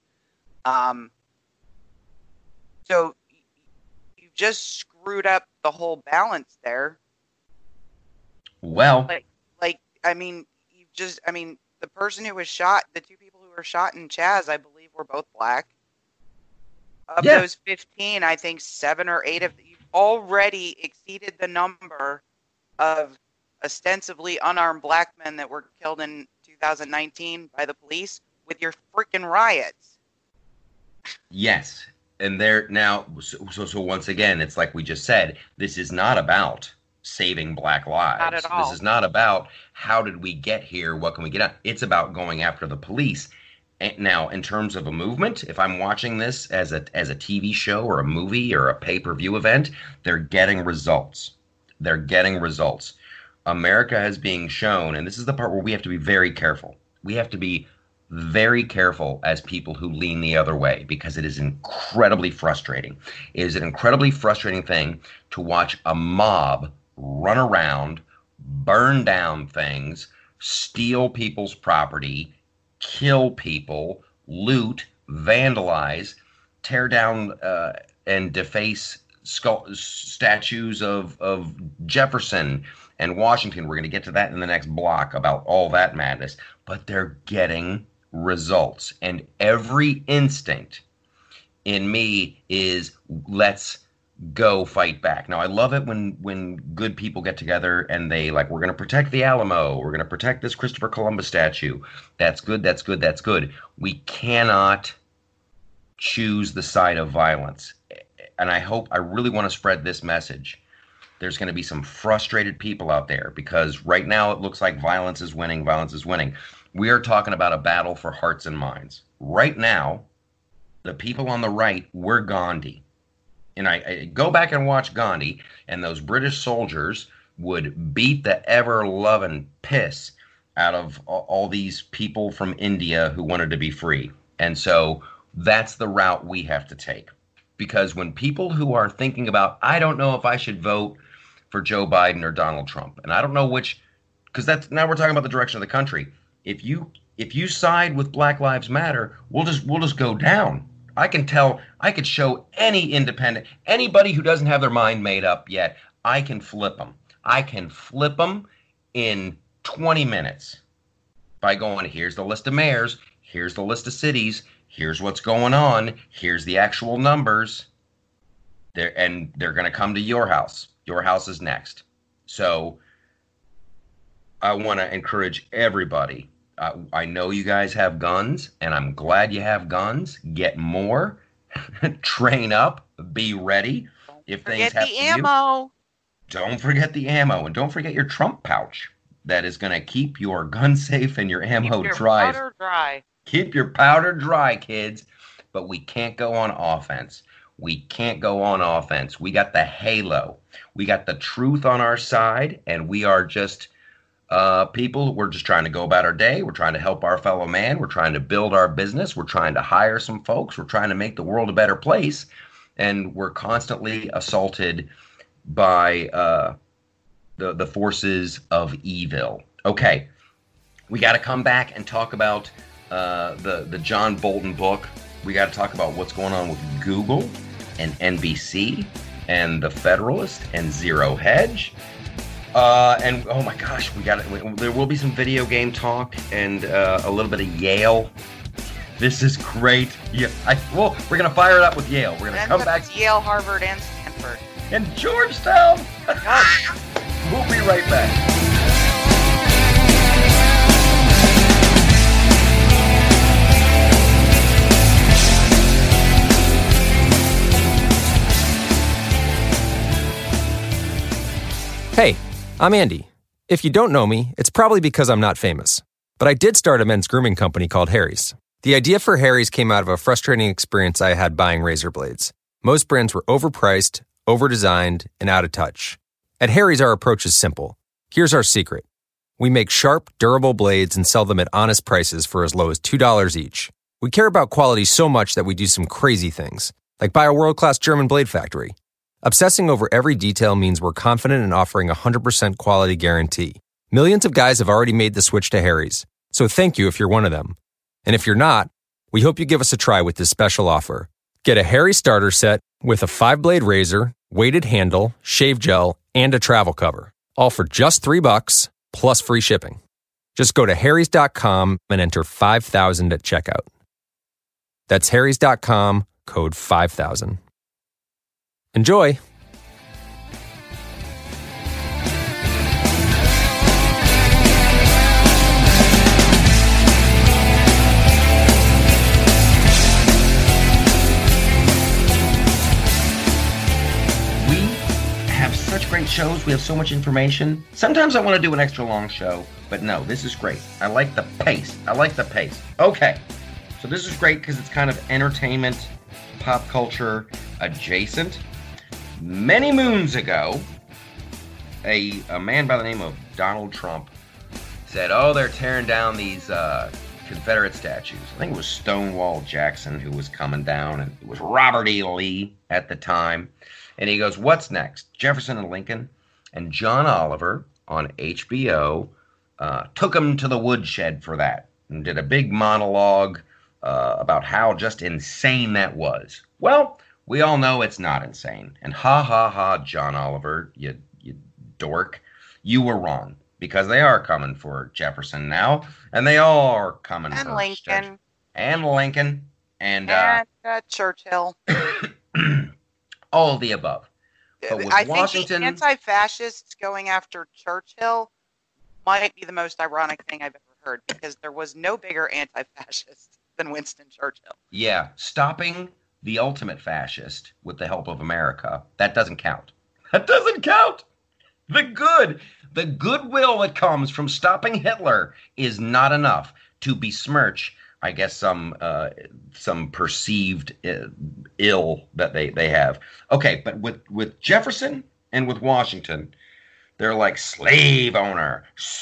So you've just screwed up the whole balance there. Well, the person who was shot, the 2 people who were shot in Chaz, I believe were both black. Of those 15, I think 7 or 8 of you've already exceeded the number of ostensibly unarmed black men that were killed in 2019 by the police with your freaking riots. Yes. And there now, so once again, it's like we just said, this is not about saving black lives. Not at all. This is not about how did we get here, what can we get out. It's about going after the police. And now, in terms of a movement, if I'm watching this as a TV show or a movie or a pay-per-view event, they're getting results. They're getting results. America is being shown, and this is the part where we have to be very careful. We have to be very careful as people who lean the other way, because it is incredibly frustrating. It is an incredibly frustrating thing to watch a mob run around, burn down things, steal people's property, kill people, loot, vandalize, tear down and deface statues of Jefferson and Washington. We're going to get to that in the next block about all that madness. But they're getting results. And every instinct in me is, let's go fight back. Now, I love it when good people get together and they like, we're going to protect the Alamo. We're going to protect this Christopher Columbus statue. That's good. That's good. That's good. We cannot choose the side of violence. And I really want to spread this message. There's going to be some frustrated people out there because right now it looks like violence is winning. Violence is winning. We are talking about a battle for hearts and minds. Right now, the people on the right were Gandhi. And I go back and watch Gandhi, and those British soldiers would beat the ever-loving piss out of all these people from India who wanted to be free. And so that's the route we have to take. Because when people who are thinking about, I don't know if I should vote for Joe Biden or Donald Trump, and I don't know which, because that's now we're talking about the direction of the country. If you side with Black Lives Matter, we'll just go down. I could show any independent, anybody who doesn't have their mind made up yet, I can flip them. I can flip them in 20 minutes by going, here's the list of mayors, here's the list of cities, here's what's going on, here's the actual numbers. They're going to come to your house. Your house is next. So I want to encourage everybody. I know you guys have guns, and I'm glad you have guns. Get more, train up, be ready. If things happen to you, ammo. Don't forget the ammo, and don't forget your Trump pouch. That is going to keep your gun safe and your ammo dry. Powder dry. Keep your powder dry, kids. But we can't go on offense. We can't go on offense. We got the halo. We got the truth on our side, and we are just people. We're just trying to go about our day. We're trying to help our fellow man. We're trying to build our business. We're trying to hire some folks. We're trying to make the world a better place. And we're constantly assaulted by the forces of evil. Okay, we got to come back and talk about the John Bolton book. We got to talk about what's going on with Google and NBC and the Federalist and Zero Hedge. And oh my gosh, there will be some video game talk and a little bit of Yale. This is great. Yeah, we're gonna fire it up with Yale. We're gonna come back to Yale, Harvard, and Stanford, and Georgetown. We'll be right back. Hey, I'm Andy. If you don't know me, it's probably because I'm not famous. But I did start a men's grooming company called Harry's. The idea for Harry's came out of a frustrating experience I had buying razor blades. Most brands were overpriced, overdesigned, and out of touch. At Harry's, our approach is simple. Here's our secret. We make sharp, durable blades and sell them at honest prices for as low as $2 each. We care about quality so much that we do some crazy things, like buy a world-class German blade factory. Obsessing over every detail means we're confident in offering a 100% quality guarantee. Millions of guys have already made the switch to Harry's, so thank you if you're one of them. And if you're not, we hope you give us a try with this special offer. Get a Harry starter set with a 5-blade razor, weighted handle, shave gel, and a travel cover, all for just $3 plus free shipping. Just go to harrys.com and enter 5000 at checkout. That's harrys.com, code 5000. Enjoy! Such great shows. We have so much information. Sometimes I want to do an extra long show, but no, this is great. I like the pace. Okay, so this is great because it's kind of entertainment, pop culture adjacent. Many moons ago, a man by the name of Donald Trump said, oh, they're tearing down these Confederate statues. I think it was Stonewall Jackson who was coming down, and it was Robert E. Lee at the time. And he goes, what's next? Jefferson and Lincoln. And John Oliver on HBO took him to the woodshed for that and did a big monologue about how just insane that was. Well, we all know it's not insane. And ha, ha, ha, John Oliver, you dork, you were wrong. Because they are coming for Jefferson now. And they all are coming and for Lincoln. And Lincoln. And Churchill. All of the above. But I Washington, think the anti-fascists going after Churchill might be the most ironic thing I've ever heard, because there was no bigger anti-fascist than Winston Churchill. Yeah, stopping the ultimate fascist with the help of America, that doesn't count. That doesn't count. The goodwill that comes from stopping Hitler is not enough to besmirch, I guess, some perceived ill that they have. Okay, but with Jefferson and with Washington, they're like slave owner.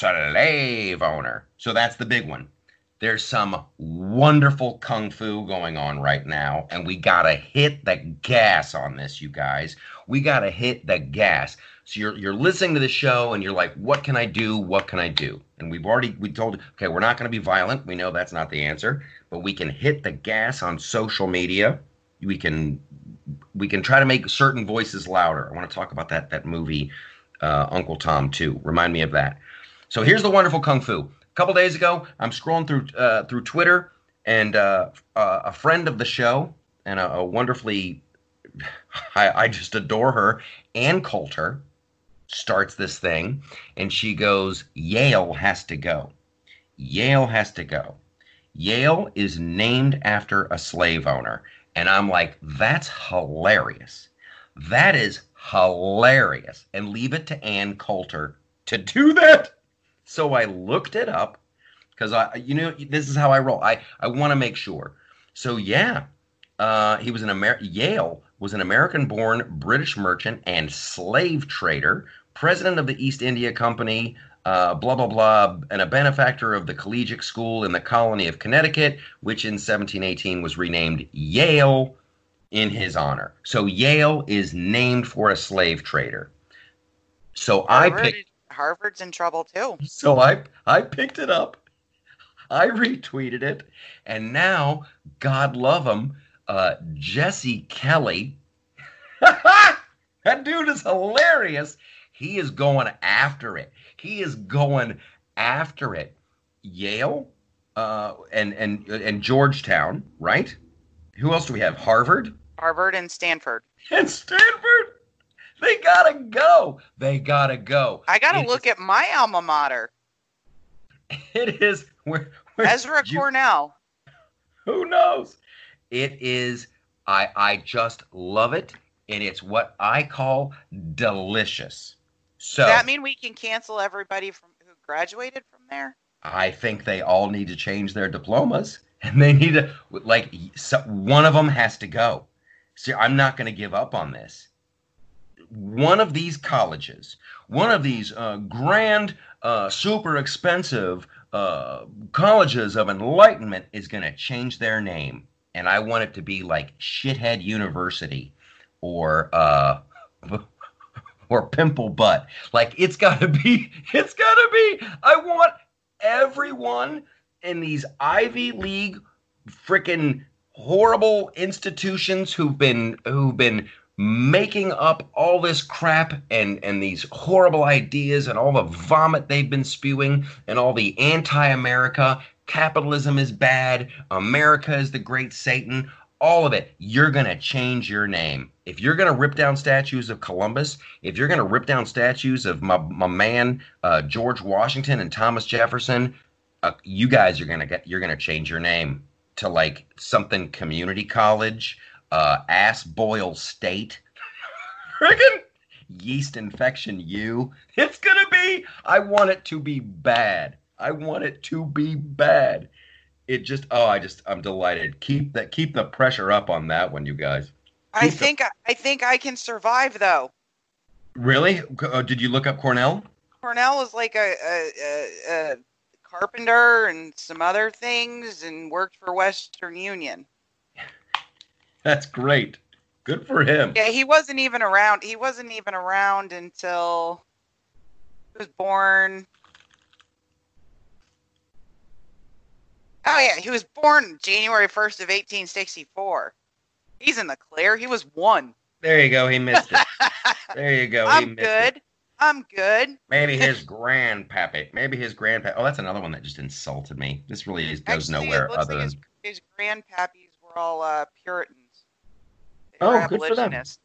So that's the big one. There's some wonderful kung fu going on right now, and we gotta hit the gas on this, you guys. We gotta hit the gas. So you're listening to the show and you're like, what can I do? What can I do? And we told, okay, we're not going to be violent. We know that's not the answer, but we can hit the gas on social media. We can try to make certain voices louder. I want to talk about that movie, Uncle Tom 2. Remind me of that. So here's the wonderful kung fu. A couple days ago, I'm scrolling through Twitter, and a friend of the show and a wonderfully, I just adore her, Ann Coulter, starts this thing, and she goes, Yale has to go. Yale has to go. Yale is named after a slave owner. And I'm like, that's hilarious. That is hilarious. And leave it to Ann Coulter to do that. So I looked it up because this is how I roll. I want to make sure. So yeah, he was Yale was an American-born British merchant and slave trader, president of the East India Company, blah, blah, blah, and a benefactor of the collegiate school in the colony of Connecticut, which in 1718 was renamed Yale in his honor. So Yale is named for a slave trader. So Harvard's in trouble too. So I picked it up. I retweeted it. And now, God love him, Jesse Kelly. That dude is hilarious. He is going after it. Yale and Georgetown, right? Who else do we have? Harvard and Stanford. And Stanford. They gotta go. I gotta look at my alma mater. It is where Ezra Cornell. Who knows? It is. I just love it, and it's what I call delicious. So does that mean we can cancel everybody who graduated from there? I think they all need to change their diplomas, and they need to one of them has to go. So I'm not going to give up on this. one of these colleges, one of these grand, super expensive colleges of enlightenment is going to change their name. And I want it to be like Shithead University or Pimple Butt. Like, it's got to be. I want everyone in these Ivy League freaking horrible institutions who've been making up all this crap and these horrible ideas and all the vomit they've been spewing and all the anti-America, capitalism is bad, America is the great Satan, all of it. You're going to change your name. If you're going to rip down statues of Columbus, if you're going to rip down statues of my man George Washington and Thomas Jefferson, you guys are going to change your name to like something community college, Ass Boil State, friggin' yeast infection U. It's going to be, I want it to be bad. I want it to be bad. It just, I'm delighted. Keep the pressure up on that one, you guys. I think I can survive though. Really? Did you look up Cornell? Cornell was like a carpenter and some other things, and worked for Western Union. That's great. Good for him. Yeah, he wasn't even around. He wasn't even around until he was born. Oh yeah, he was born January 1st of 1864. He's in the clear. He was 1. There you go. He missed it. There you go. I'm good. I'm good. Maybe his grandpappy. Oh, that's another one that just insulted me. This really goes nowhere. It looks other like than his grandpappies were all Puritans. They Oh, were good for them. abolitionists.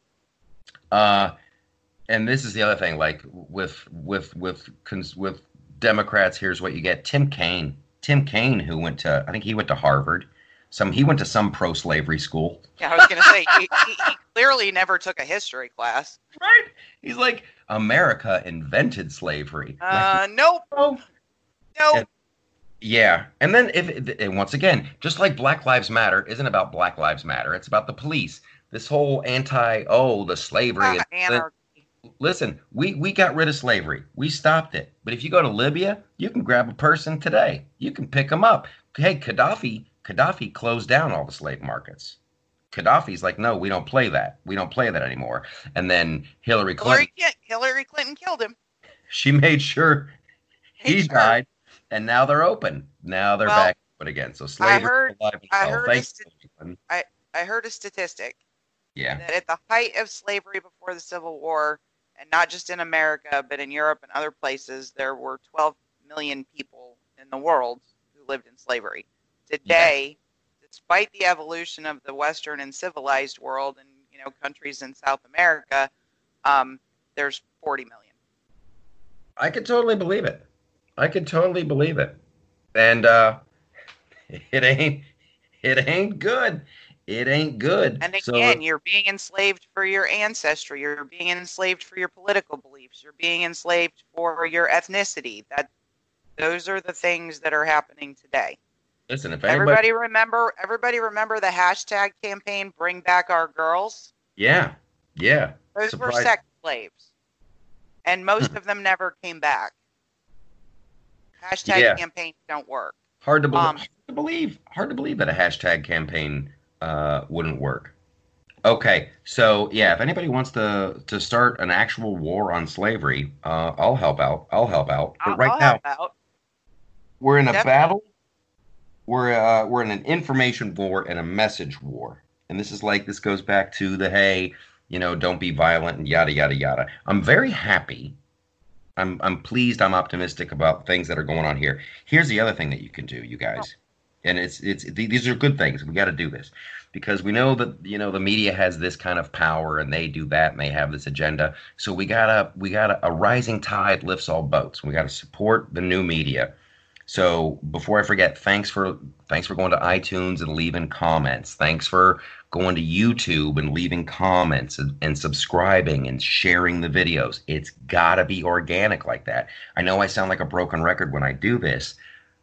And this is the other thing. Like with Democrats, here's what you get: Tim Kaine, who went to Harvard. He went to some pro-slavery school. Yeah, I was going to say he clearly never took a history class. Right? He's like, America invented slavery. Nope. Oh. Nope. Yeah, and then and once again, just like Black Lives Matter isn't about Black Lives Matter, it's about the police. This whole the slavery. Anarchy. Listen, we got rid of slavery. We stopped it. But if you go to Libya, you can grab a person today. You can pick them up. Hey, Gaddafi closed down all the slave markets. Gaddafi's like, no, we don't play that. We don't play that anymore. And then Hillary Clinton killed him. She made sure he died, and now they're open. Now they're back open again. So slavery alive and well. I heard a statistic. Yeah. That at the height of slavery before the Civil War, and not just in America, but in Europe and other places, there were 12 million people in the world who lived in slavery. Today, despite the evolution of the Western and civilized world and countries in South America, there's 40 million. I could totally believe it. And it ain't good. It ain't good. And again, you're being enslaved for your ancestry. You're being enslaved for your political beliefs. You're being enslaved for your ethnicity. Those are the things that are happening today. Listen, if everybody remember the hashtag campaign, Bring Back Our Girls? Yeah. Those were sex slaves. And most of them never came back. Hashtag campaigns don't work. Hard to believe that a hashtag campaign wouldn't work. Okay, so yeah, if anybody wants to start an actual war on slavery, I'll help out. But right now, we're in a battle. We're in an information war and a message war, and this goes back to the don't be violent and yada yada yada. I'm very happy. I'm pleased. I'm optimistic about things that are going on here. Here's the other thing that you can do, you guys, and these are good things. We got to do this because we know that the media has this kind of power and they do that and they have this agenda. So we gotta a rising tide lifts all boats. We gotta support the new media. So before I forget, thanks for going to iTunes and leaving comments. Thanks for going to YouTube and leaving comments and subscribing and sharing the videos. It's got to be organic like that. I know I sound like a broken record when I do this.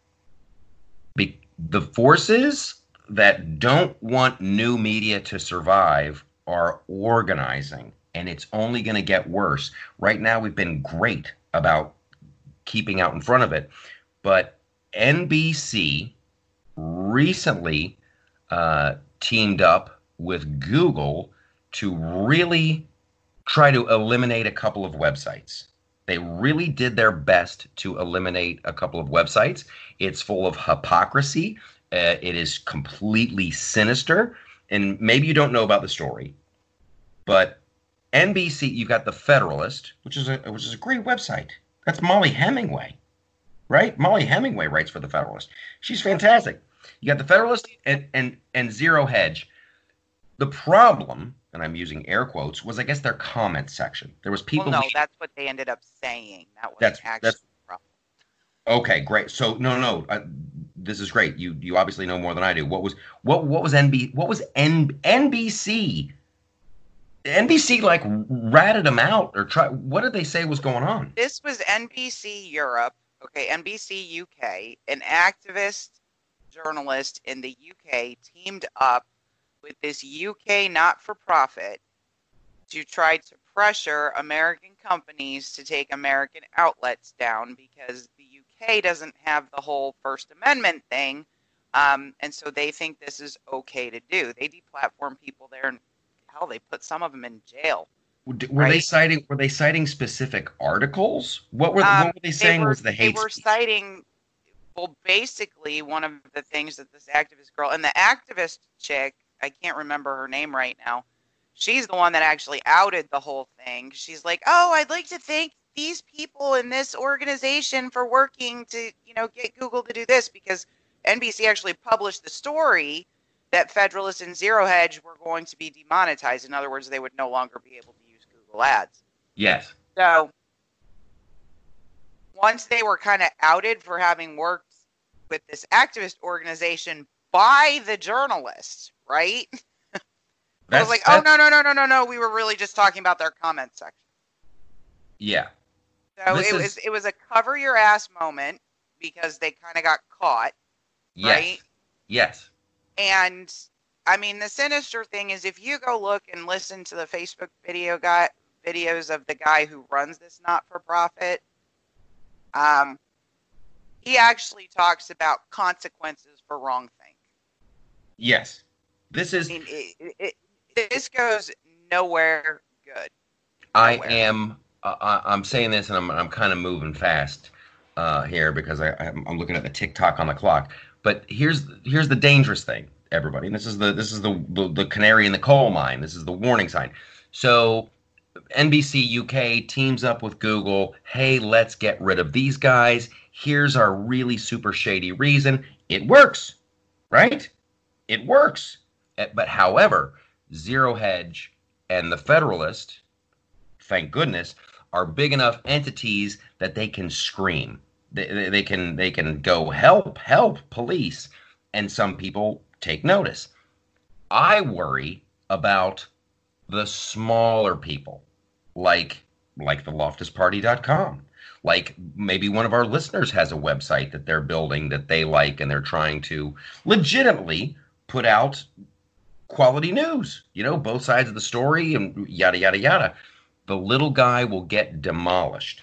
The forces that don't want new media to survive are organizing. and it's only going to get worse. Right now, we've been great about keeping out in front of it, but NBC recently teamed up with Google to really try to eliminate a couple of websites. They really did their best to eliminate a couple of websites. It's full of hypocrisy. It is completely sinister. And maybe you don't know about the story, but NBC, you've got The Federalist, which is a great website. That's Molly Hemingway, right? Molly Hemingway writes for The Federalist. She's fantastic. You got The Federalist and Zero Hedge. The problem, and I'm using air quotes, was I guess their comment section. There was people. Well, no, that's what they ended up saying. That was actually the problem. Okay, great. So no, this is great. You obviously know more than I do. What was NBC? NBC like ratted them out or what did they say was going on? This was NBC Europe, okay, NBC UK, an activist journalist in the UK teamed up with this UK not-for-profit to try to pressure American companies to take American outlets down because the UK doesn't have the whole First Amendment thing, and so they think this is okay to do. They deplatform people there, and hell, they put some of them in jail. Were they citing specific articles? What were they saying was the hate speech? They were citing, well, basically one of the things that this activist girl and the activist chick, I can't remember her name right now. She's the one that actually outed the whole thing. She's like, "Oh, I'd like to thank these people in this organization for working to, get Google to do this," because NBC actually published the story that Federalist and Zero Hedge were going to be demonetized. In other words, they would no longer be able to use Google Ads. Yes. So once they were kind of outed for having worked with this activist organization by the journalists, right? I was like, oh, no. We were really just talking about their comment section. Yeah. So it was a cover your ass moment because they kind of got caught. Yes. Right? Yes. And I mean, the sinister thing is if you go look and listen to the Facebook videos of the guy who runs this not-for-profit, he actually talks about consequences for wrongthink. Yes. This is... I mean, this goes nowhere good. I'm saying this, and I'm kind of moving fast here because I'm looking at the TikTok on the clock. But here's the dangerous thing, everybody. And this is the canary in the coal mine. This is the warning sign. So NBC UK teams up with Google. Hey, let's get rid of these guys. Here's our really super shady reason. It works, right? It works. But however, Zero Hedge and the Federalist, thank goodness, are big enough entities that they can scream. They can go help, police, and some people take notice. I worry about the smaller people, like the LoftusParty.com. Like maybe one of our listeners has a website that they're building that they like, and they're trying to legitimately put out quality news, both sides of the story and yada, yada, yada. The little guy will get demolished.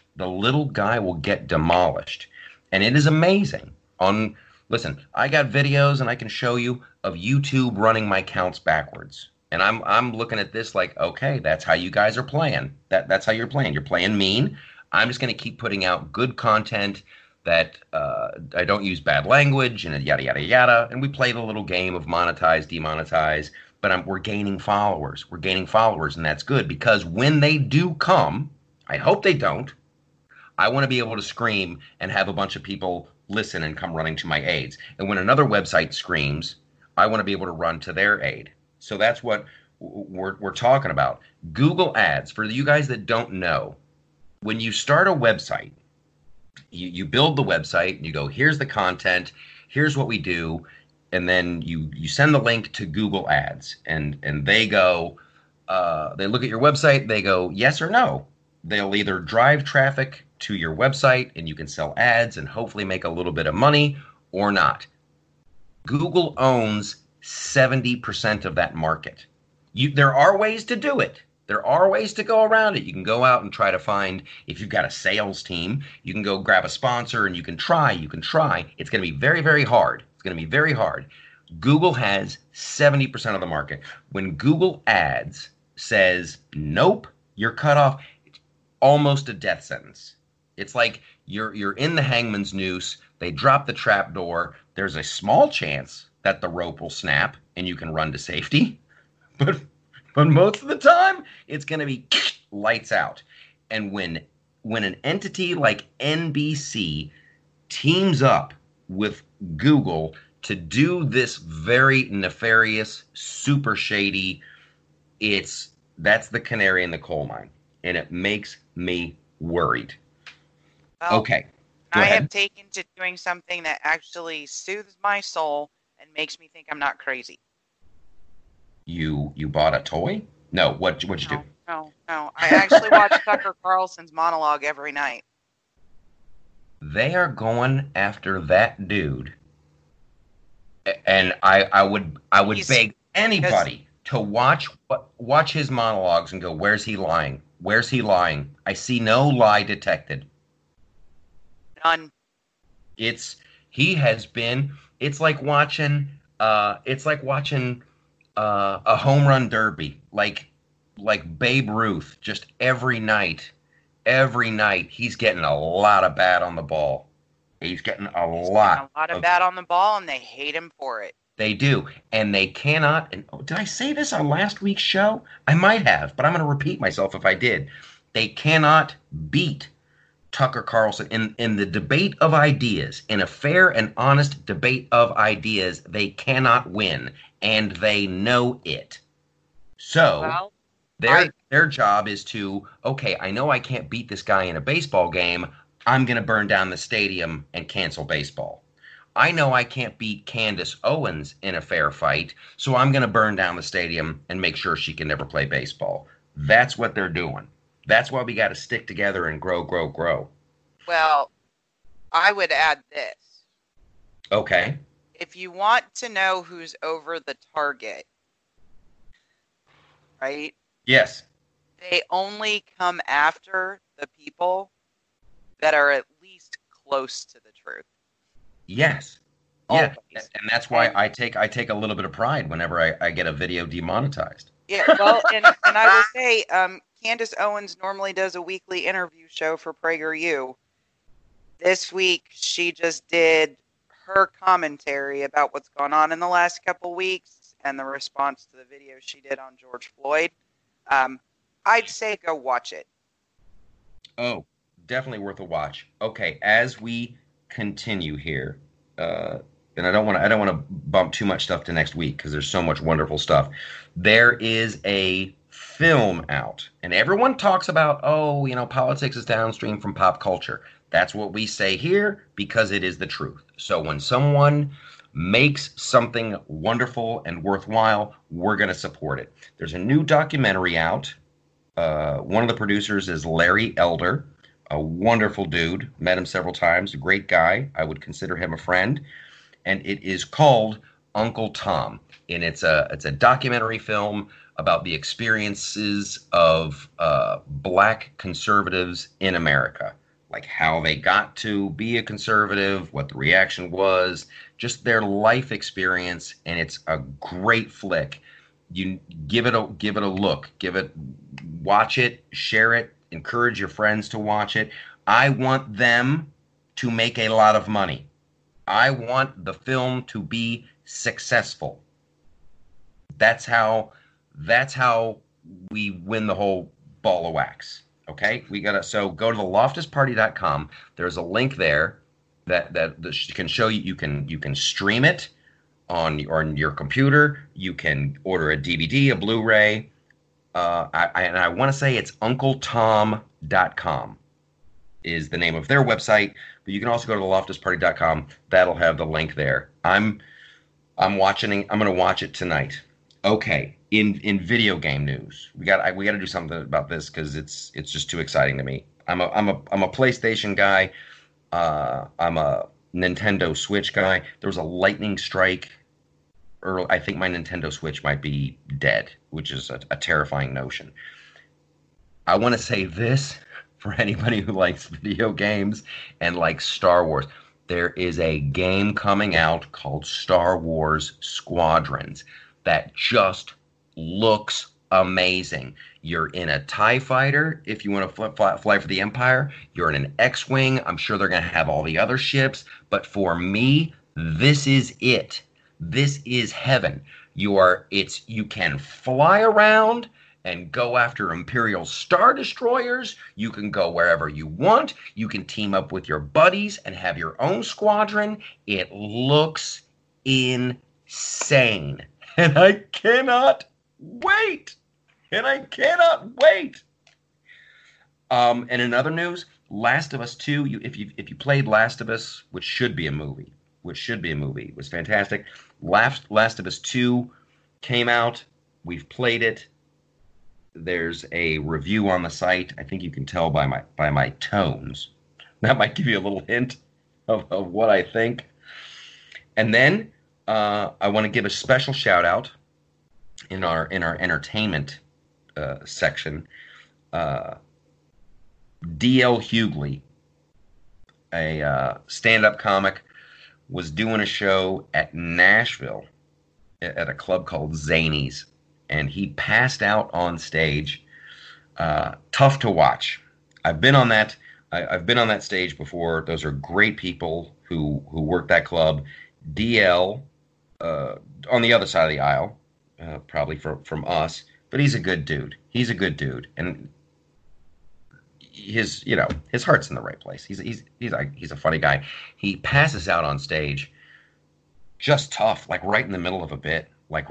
And it is amazing. Listen, I got videos and I can show you of YouTube running my counts backwards. And I'm looking at this like, okay, that's how you guys are playing. That's how you're playing. You're playing mean. I'm just going to keep putting out good content that I don't use bad language and yada, yada, yada. And we play the little game of monetize, demonetize. But we're gaining followers. And that's good because when they do come, I hope they don't, I want to be able to scream and have a bunch of people listen and come running to my aids. And when another website screams, I want to be able to run to their aid. So that's what we're talking about. Google Ads, for you guys that don't know, when you start a website, you build the website and you go, here's the content, here's what we do. And then you send the link to Google Ads and they go, they look at your website, they go yes or no. They'll either drive traffic to your website and you can sell ads and hopefully make a little bit of money or not. Google owns 70% of that market. There are ways to do it. There are ways to go around it. You can go out and try to find, if you've got a sales team, you can go grab a sponsor and you can try. It's going to be very, very hard. It's going to be very hard. Google has 70% of the market. When Google Ads says, nope, you're cut off, it's almost a death sentence. It's like you're in the hangman's noose. They drop the trap door. There's a small chance that the rope will snap and you can run to safety. But most of the time, it's going to be lights out. And when an entity like NBC teams up with Google to do this very nefarious, super shady, that's the canary in the coal mine. And it makes me worried. Well, okay. I have taken to doing something that actually soothes my soul and makes me think I'm not crazy. You bought a toy? No, what'd you do? No. I actually watch Tucker Carlson's monologue every night. They are going after that dude, and I would beg anybody to watch his monologues and go, where's he lying? Where's he lying? I see no lie detected. None. It's like watching a home run derby, like Babe Ruth. Just every night, he's getting a lot of bat on the ball. He's getting a lot of bat on the ball, and they hate him for it. They do, and they cannot. And did I say this on last week's show? I might have, but I'm going to repeat myself if I did. They cannot beat Tucker Carlson in the debate of ideas, in a fair and honest debate of ideas. They cannot win, and they know it. So their job is to, okay, I know I can't beat this guy in a baseball game. I'm going to burn down the stadium and cancel baseball. I know I can't beat Candace Owens in a fair fight, so I'm going to burn down the stadium and make sure she can never play baseball. That's what they're doing. That's why we got to stick together and grow. Well, I would add this. Okay. If you want to know who's over the target, right? Yes. They only come after the people that are at least close to the truth. Yes. Always. Yeah. And that's why I take a little bit of pride whenever I get a video demonetized. Yeah, well, and I will say, Candace Owens normally does a weekly interview show for PragerU. This week, she just did her commentary about what's gone on in the last couple weeks and the response to the video she did on George Floyd. I'd say go watch it. Oh, definitely worth a watch. Okay, as we continue here, and I don't want to bump too much stuff to next week because there's so much wonderful stuff. There is a film out, and everyone talks about, politics is downstream from pop culture. That's what we say here because it is the truth. So when someone makes something wonderful and worthwhile, we're going to support it. There's a new documentary out. One of the producers is Larry Elder, a wonderful dude. Met him several times. A great guy. I would consider him a friend. And it is called Uncle Tom. And it's a documentary film about the experiences of black conservatives in America. Like how they got to be a conservative, what the reaction was, just their life experience. And it's a great flick. You give it a look, watch it, share it, encourage your friends to watch it. I want them to make a lot of money. I want the film to be successful. That's how we win the whole ball of wax. Okay, so go to theloftusparty.com. There's a link there that can show you. You can stream it on your computer. You can order a DVD, a Blu-ray. I want to say it's UncleTom.com is the name of their website, but you can also go to theloftusparty.com. That'll have the link there. I'm going to watch it tonight. Okay, in video game news, we got to do something about this because it's just too exciting to me. I'm a PlayStation guy. I'm a Nintendo Switch guy. There was a lightning strike. I think my Nintendo Switch might be dead, which is a terrifying notion. I want to say this for anybody who likes video games and likes Star Wars. There is a game coming out called Star Wars Squadrons that just looks amazing. You're in a TIE fighter if you want to fly for the Empire. You're in an X-Wing. I'm sure they're going to have all the other ships. But for me, this is it. This is heaven. You can fly around and go after Imperial Star Destroyers. You can go wherever you want. You can team up with your buddies and have your own squadron. It looks insane. And I cannot wait. And I cannot wait. And in other news, Last of Us 2, if you played Last of Us, which should be a movie, it was fantastic. Last of Us 2 came out. We've played it. There's a review on the site. I think you can tell by my tones. That might give you a little hint of what I think. And then I want to give a special shout out in our entertainment section. D.L. Hughley, a stand-up comic, was doing a show at Nashville at a club called Zanies, and he passed out on stage. Tough to watch. I've been on that. I've been on that stage before. Those are great people who work that club. DL on the other side of the aisle, probably from us, but he's a good dude. He's a good dude, and his heart's in the right place. He's a funny guy. He passes out on stage, just tough, like right in the middle of a bit.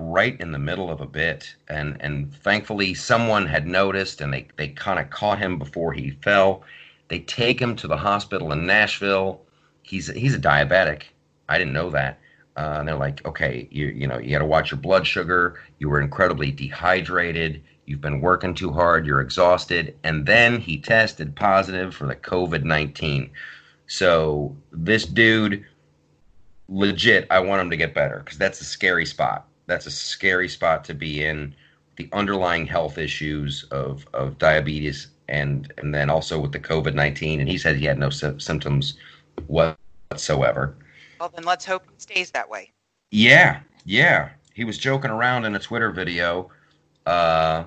And thankfully someone had noticed, and they kind of caught him before he fell. They take him to the hospital in Nashville. He's a diabetic. I didn't know that. And they're like, okay, you got to watch your blood sugar. You were incredibly dehydrated. You've been working too hard. You're exhausted. And then he tested positive for the COVID-19. So this dude, legit, I want him to get better, because that's a scary spot. That's a scary spot to be in. The underlying health issues of diabetes and then also with the COVID-19. And he said he had no symptoms whatsoever. Well, then let's hope it stays that way. Yeah. He was joking around in a Twitter video, that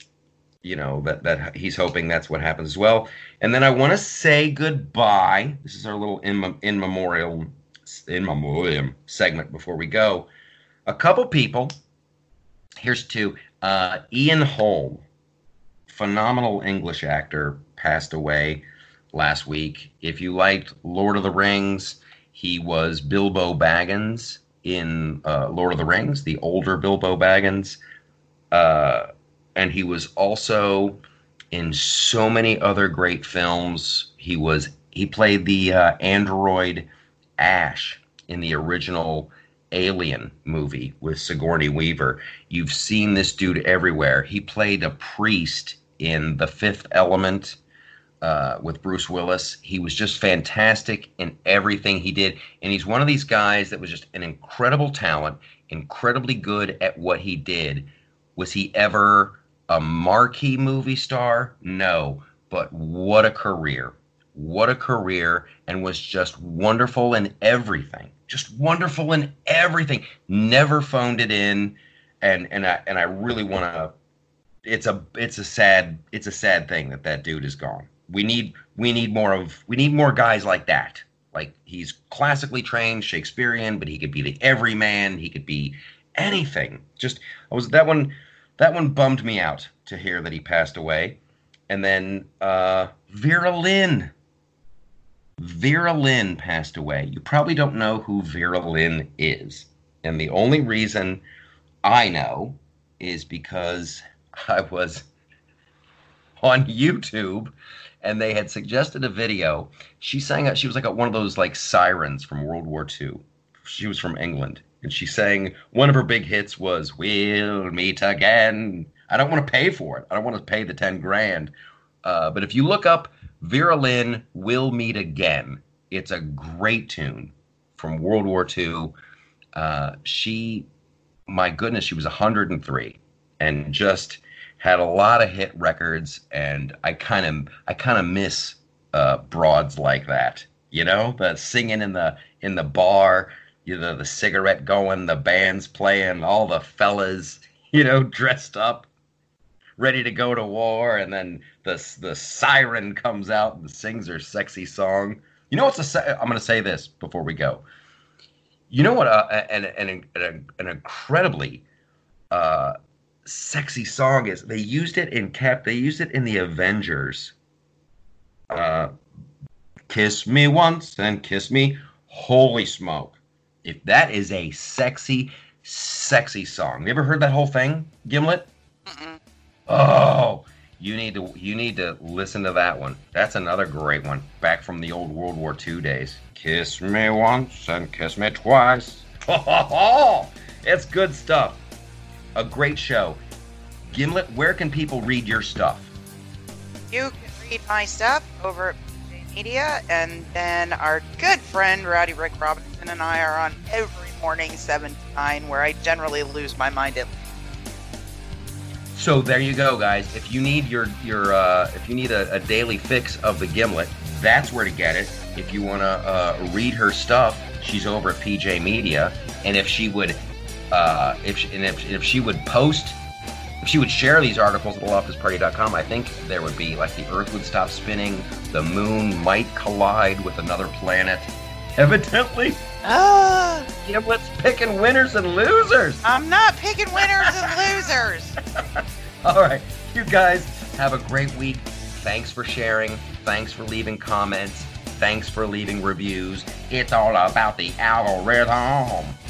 he's hoping that's what happens as well. And then I want to say goodbye. This is our little in memoriam segment before we go. A couple people. Here's two. Ian Holm, phenomenal English actor, passed away last week. If you liked Lord of the Rings, he was Bilbo Baggins in Lord of the Rings, the older Bilbo Baggins. And he was also in so many other great films. He played the android Ash in the original Alien movie with Sigourney Weaver. You've seen this dude everywhere. He played a priest in The Fifth Element with Bruce Willis. He was just fantastic in everything he did. And he's one of these guys that was just an incredible talent, incredibly good at what he did. Was he ever a marquee movie star? No. But what a career. What a career, and was just wonderful in everything. Just wonderful in everything. Never phoned it in, and I really want to. It's a sad thing that dude is gone. We need more guys like that. Like, he's classically trained, Shakespearean, but he could be the everyman. He could be anything. That one bummed me out to hear that he passed away. And then Vera Lynn. Vera Lynn passed away. You probably don't know who Vera Lynn is. And the only reason I know is because I was on YouTube and they had suggested a video. She was like one of those like sirens from World War II. She was from England. And she sang, one of her big hits was, "We'll Meet Again." I don't want to pay for it. I don't want to pay the 10 grand. But if you look up Vera Lynn, "We'll Meet Again," it's a great tune from World War II. My goodness, she was 103 and just had a lot of hit records, and I kind of miss broads like that. You know, the singing in the bar, the cigarette going, the band's playing, all the fellas, dressed up, ready to go to war, and then the siren comes out and sings her sexy song. I'm going to say this before we go. You know what? An incredibly sexy song is. They used it in the Avengers. Kiss me once and kiss me. Holy smoke! If that is a sexy, sexy song. You ever heard that whole thing, Gimlet? Mm-mm. Oh, you need to listen to that one. That's another great one, back from the old World War II days. Kiss me once and kiss me twice. It's good stuff. A great show. Gimlet, where can people read your stuff? You can read my stuff over at PJ Media, and then our good friend Rowdy Rick Robinson and I are on every morning 7 to 9, where I generally lose my mind at. So there you go, guys. If you need if you need a daily fix of the Gimlet, that's where to get it. If you want to read her stuff, she's over at PJ Media, and if she would, if she would share these articles at theloftusparty.com, I think there would be, like, the Earth would stop spinning, the moon might collide with another planet. Evidently, Gimlet's picking winners and losers. I'm not picking winners and losers. All right, you guys have a great week. Thanks for sharing. Thanks for leaving comments. Thanks for leaving reviews. It's all about the algorithm.